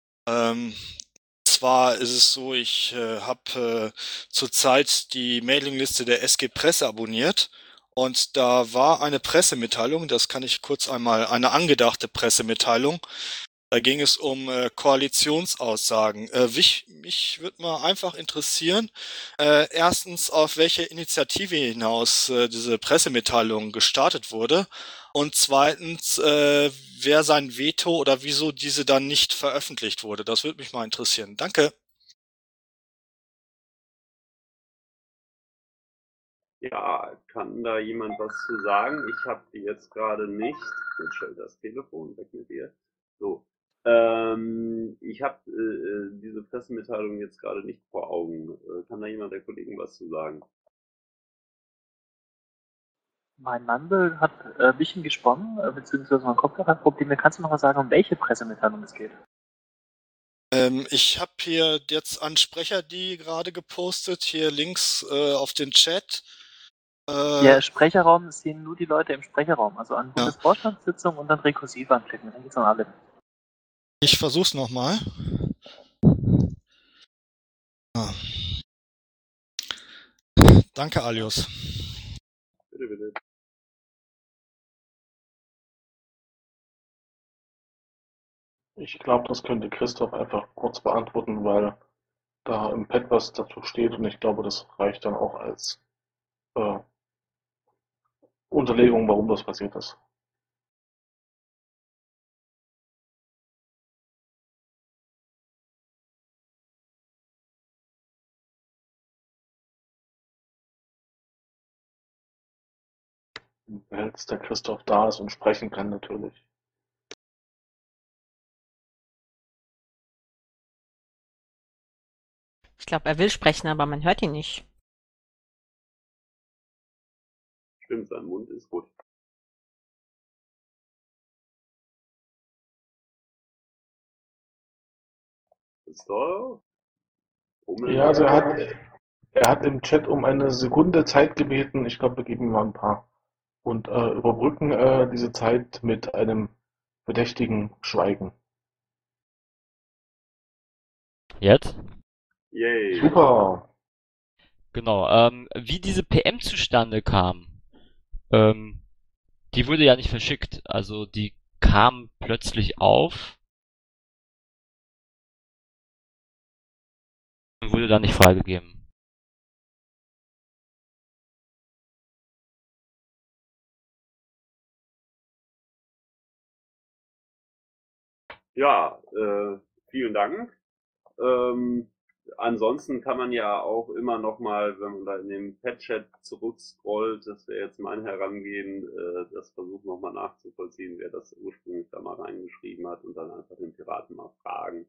Zwar ist es so, ich habe zurzeit die Mailingliste der SG Presse abonniert und da war eine Pressemitteilung, das kann ich kurz einmal, eine angedachte Pressemitteilung. Da ging es um Koalitionsaussagen. Mich würde mal einfach interessieren, erstens, auf welche Initiative hinaus diese Pressemitteilung gestartet wurde und zweitens, wer sein Veto oder wieso diese dann nicht veröffentlicht wurde. Das würde mich mal interessieren. Danke. Ja, kann da jemand was zu sagen? Ich habe die jetzt gerade nicht. Jetzt stellt das Telefon weg mit dir. So. Ich habe diese Pressemitteilung jetzt gerade nicht vor Augen. Kann da jemand der Kollegen was zu sagen? Mein Mandel hat ein bisschen gesponnen, beziehungsweise mein Kopfhörer hat Probleme. Kannst du noch mal sagen, um welche Pressemitteilung es geht? Ich habe hier jetzt an Sprecher.de gerade gepostet, hier links auf den Chat. Ja, Sprecherraum sehen nur die Leute im Sprecherraum, also an Bundesvorstandssitzung und dann rekursiv anklicken, dann geht's an alle. Ich versuch's nochmal. Ah. Danke, Alius. Bitte, bitte. Ich glaube, das könnte Christoph einfach kurz beantworten, weil da im Pad was dazu steht und ich glaube, das reicht dann auch als äh, Unterlegung, warum das passiert ist. Wenn jetzt der Christoph da ist und sprechen kann, natürlich. Ich glaube, er will sprechen, aber man hört ihn nicht. Stimmt, sein Mund ist gut. Christoph? Ja, also er hat im Chat um eine Sekunde Zeit gebeten. Ich glaube, wir geben ihm mal ein paar und überbrücken diese Zeit mit einem bedächtigen Schweigen. Jetzt? Yay. Super. Genau. Wie diese PM zustande kam, die wurde ja nicht verschickt. Also die kam plötzlich auf und wurde dann nicht freigegeben. Ja, vielen Dank. Ansonsten kann man ja auch immer noch mal, wenn man da in den Pet-Chat zurückscrollt, das wäre jetzt mein Herangehen, das versuchen noch mal nachzuvollziehen, wer das ursprünglich da mal reingeschrieben hat und dann einfach den Piraten mal fragen.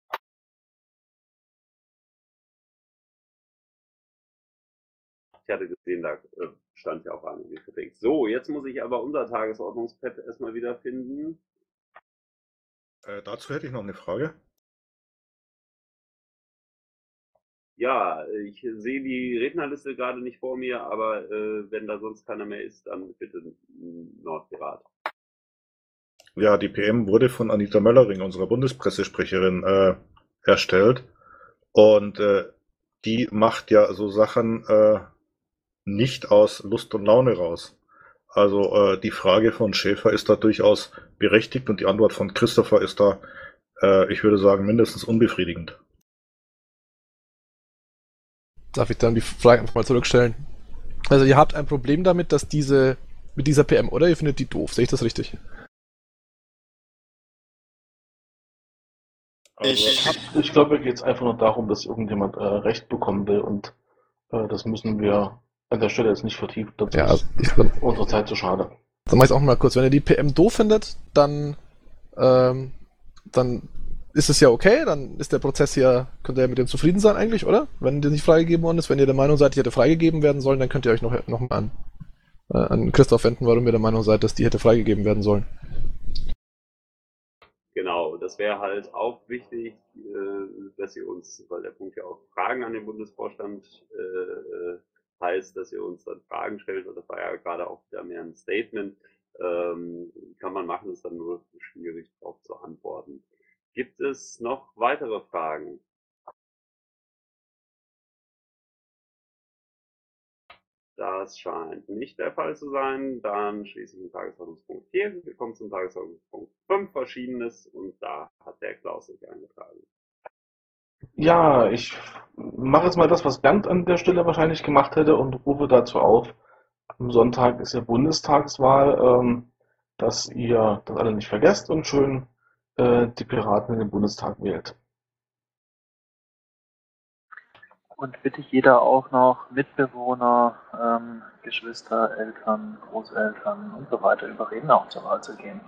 Ich hatte gesehen, da stand ja auch einiges verdeckt. So, jetzt muss ich aber unser Tagesordnungspad erstmal wiederfinden. Dazu hätte ich noch eine Frage. Ja, ich sehe die Rednerliste gerade nicht vor mir, aber wenn da sonst keiner mehr ist, dann bitte Nordpirat. Ja, die PM wurde von Anita Möllering, unserer Bundespressesprecherin, erstellt. Und die macht ja so Sachen nicht aus Lust und Laune raus. Also die Frage von Schäfer ist da durchaus berechtigt und die Antwort von Christopher ist da, ich würde sagen, mindestens unbefriedigend. Darf ich dann die Frage einfach mal zurückstellen? Also ihr habt ein Problem damit, dass mit dieser PM, oder? Ihr findet die doof, sehe ich das richtig? Ich glaube, mir geht es einfach nur darum, dass irgendjemand Recht bekommen will und das müssen wir an der Stelle jetzt nicht vertiefen. Dazu ist unsere Zeit zu schade. Dann mach ich es auch mal kurz. Wenn ihr die PM doof findet, dann ist es ja okay, dann ist der Prozess ja, könnt ihr ja mit dem zufrieden sein eigentlich, oder? Wenn der nicht freigegeben worden ist, wenn ihr der Meinung seid, die hätte freigegeben werden sollen, dann könnt ihr euch noch mal an Christoph wenden, warum ihr der Meinung seid, dass die hätte freigegeben werden sollen. Genau, das wäre halt auch wichtig, dass ihr uns, weil der Punkt ja auch Fragen an den Bundesvorstand heißt, dass ihr uns dann Fragen stellt, und das war ja gerade auch wieder mehr ein Statement, kann man machen, ist dann nur schwierig darauf zu antworten. Gibt es noch weitere Fragen? Das scheint nicht der Fall zu sein. Dann schließe ich den Tagesordnungspunkt 4. Wir kommen zum Tagesordnungspunkt 5, Verschiedenes, und da hat der Klaus sich eingetragen. Ja, ich mache jetzt mal das, was Bernd an der Stelle wahrscheinlich gemacht hätte und rufe dazu auf. Am Sonntag ist ja Bundestagswahl, dass ihr das alle nicht vergesst und schön die Piraten in den Bundestag wählt. Und bitte jeder auch noch Mitbewohner, Geschwister, Eltern, Großeltern und so weiter überreden, auch zur Wahl zu gehen.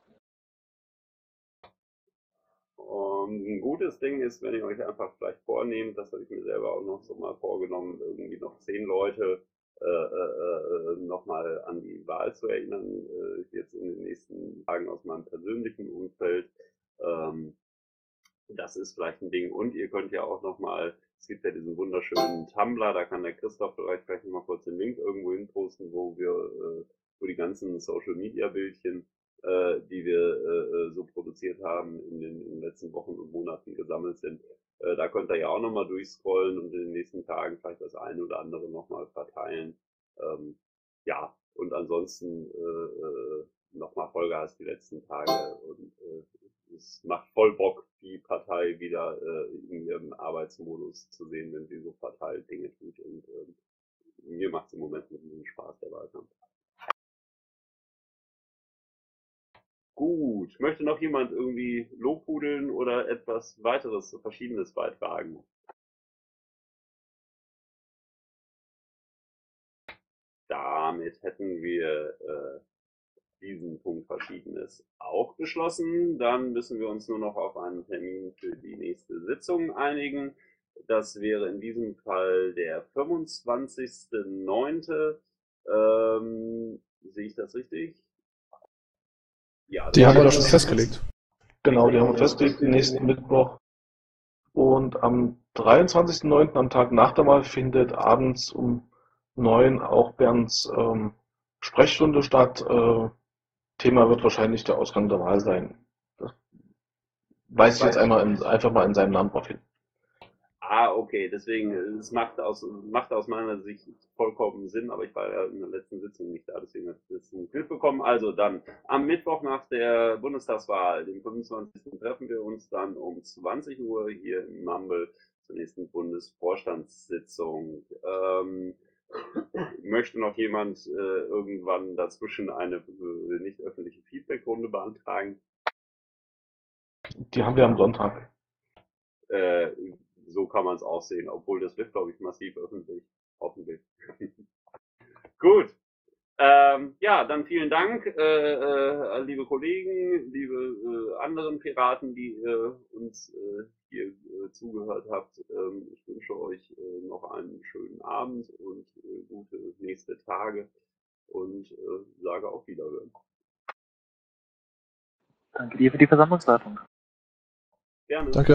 Ein gutes Ding ist, wenn ihr euch einfach vielleicht vornehmt, das habe ich mir selber auch noch so mal vorgenommen, irgendwie noch 10 Leute nochmal an die Wahl zu erinnern, jetzt in den nächsten Tagen aus meinem persönlichen Umfeld. Das ist vielleicht ein Ding. Und ihr könnt ja auch nochmal, es gibt ja diesen wunderschönen Tumblr, da kann der Christoph vielleicht noch mal kurz den Link irgendwo hin posten, wo die ganzen Social Media Bildchen, die wir so produziert haben, in den letzten Wochen und Monaten gesammelt sind. Da könnt ihr ja auch nochmal durchscrollen und in den nächsten Tagen vielleicht das eine oder andere nochmal verteilen. Ja, und ansonsten nochmal Vollgas die letzten Tage und es macht voll Bock, die Partei wieder in ihrem Arbeitsmodus zu sehen, wenn sie so Partei-Dinge tut. Und mir macht es im Moment mit diesem Spaß, der Wahlkampf. Gut, möchte noch jemand irgendwie lobhudeln oder etwas weiteres, Verschiedenes beitragen? Damit hätten wir diesen Punkt Verschiedenes auch beschlossen. Dann müssen wir uns nur noch auf einen Termin für die nächste Sitzung einigen. Das wäre in diesem Fall der 25.09. Sehe ich das richtig? Ja, Die haben wir doch schon festgelegt. Genau, die haben wir festgelegt, den nächsten Mittwoch. Und am 23.09., am Tag nach der Wahl, findet abends um 9 auch Bernds Sprechstunde statt. Thema wird wahrscheinlich der Ausgang der Wahl sein. Das weise ich jetzt einfach mal in seinem Namen drauf hin. Okay, deswegen, es macht aus meiner Sicht vollkommen Sinn, aber ich war ja in der letzten Sitzung nicht da, deswegen habe ich das nicht mitbekommen. Also dann, am Mittwoch nach der Bundestagswahl, dem 25. treffen wir uns dann um 20 Uhr hier im Mumble zur nächsten Bundesvorstandssitzung. Möchte noch jemand irgendwann dazwischen eine nicht öffentliche Feedbackrunde beantragen? Die haben wir am Sonntag. So kann man es auch sehen, obwohl das wird, glaube ich, massiv öffentlich. Hoffentlich. Gut. Ja, dann vielen Dank, liebe Kollegen, liebe anderen Piraten, die uns hier zugehört habt. Ich wünsche euch noch einen schönen Abend und gute nächste Tage und sage auf Wiederhören. Danke dir für die Versammlungsleitung. Gerne. Danke.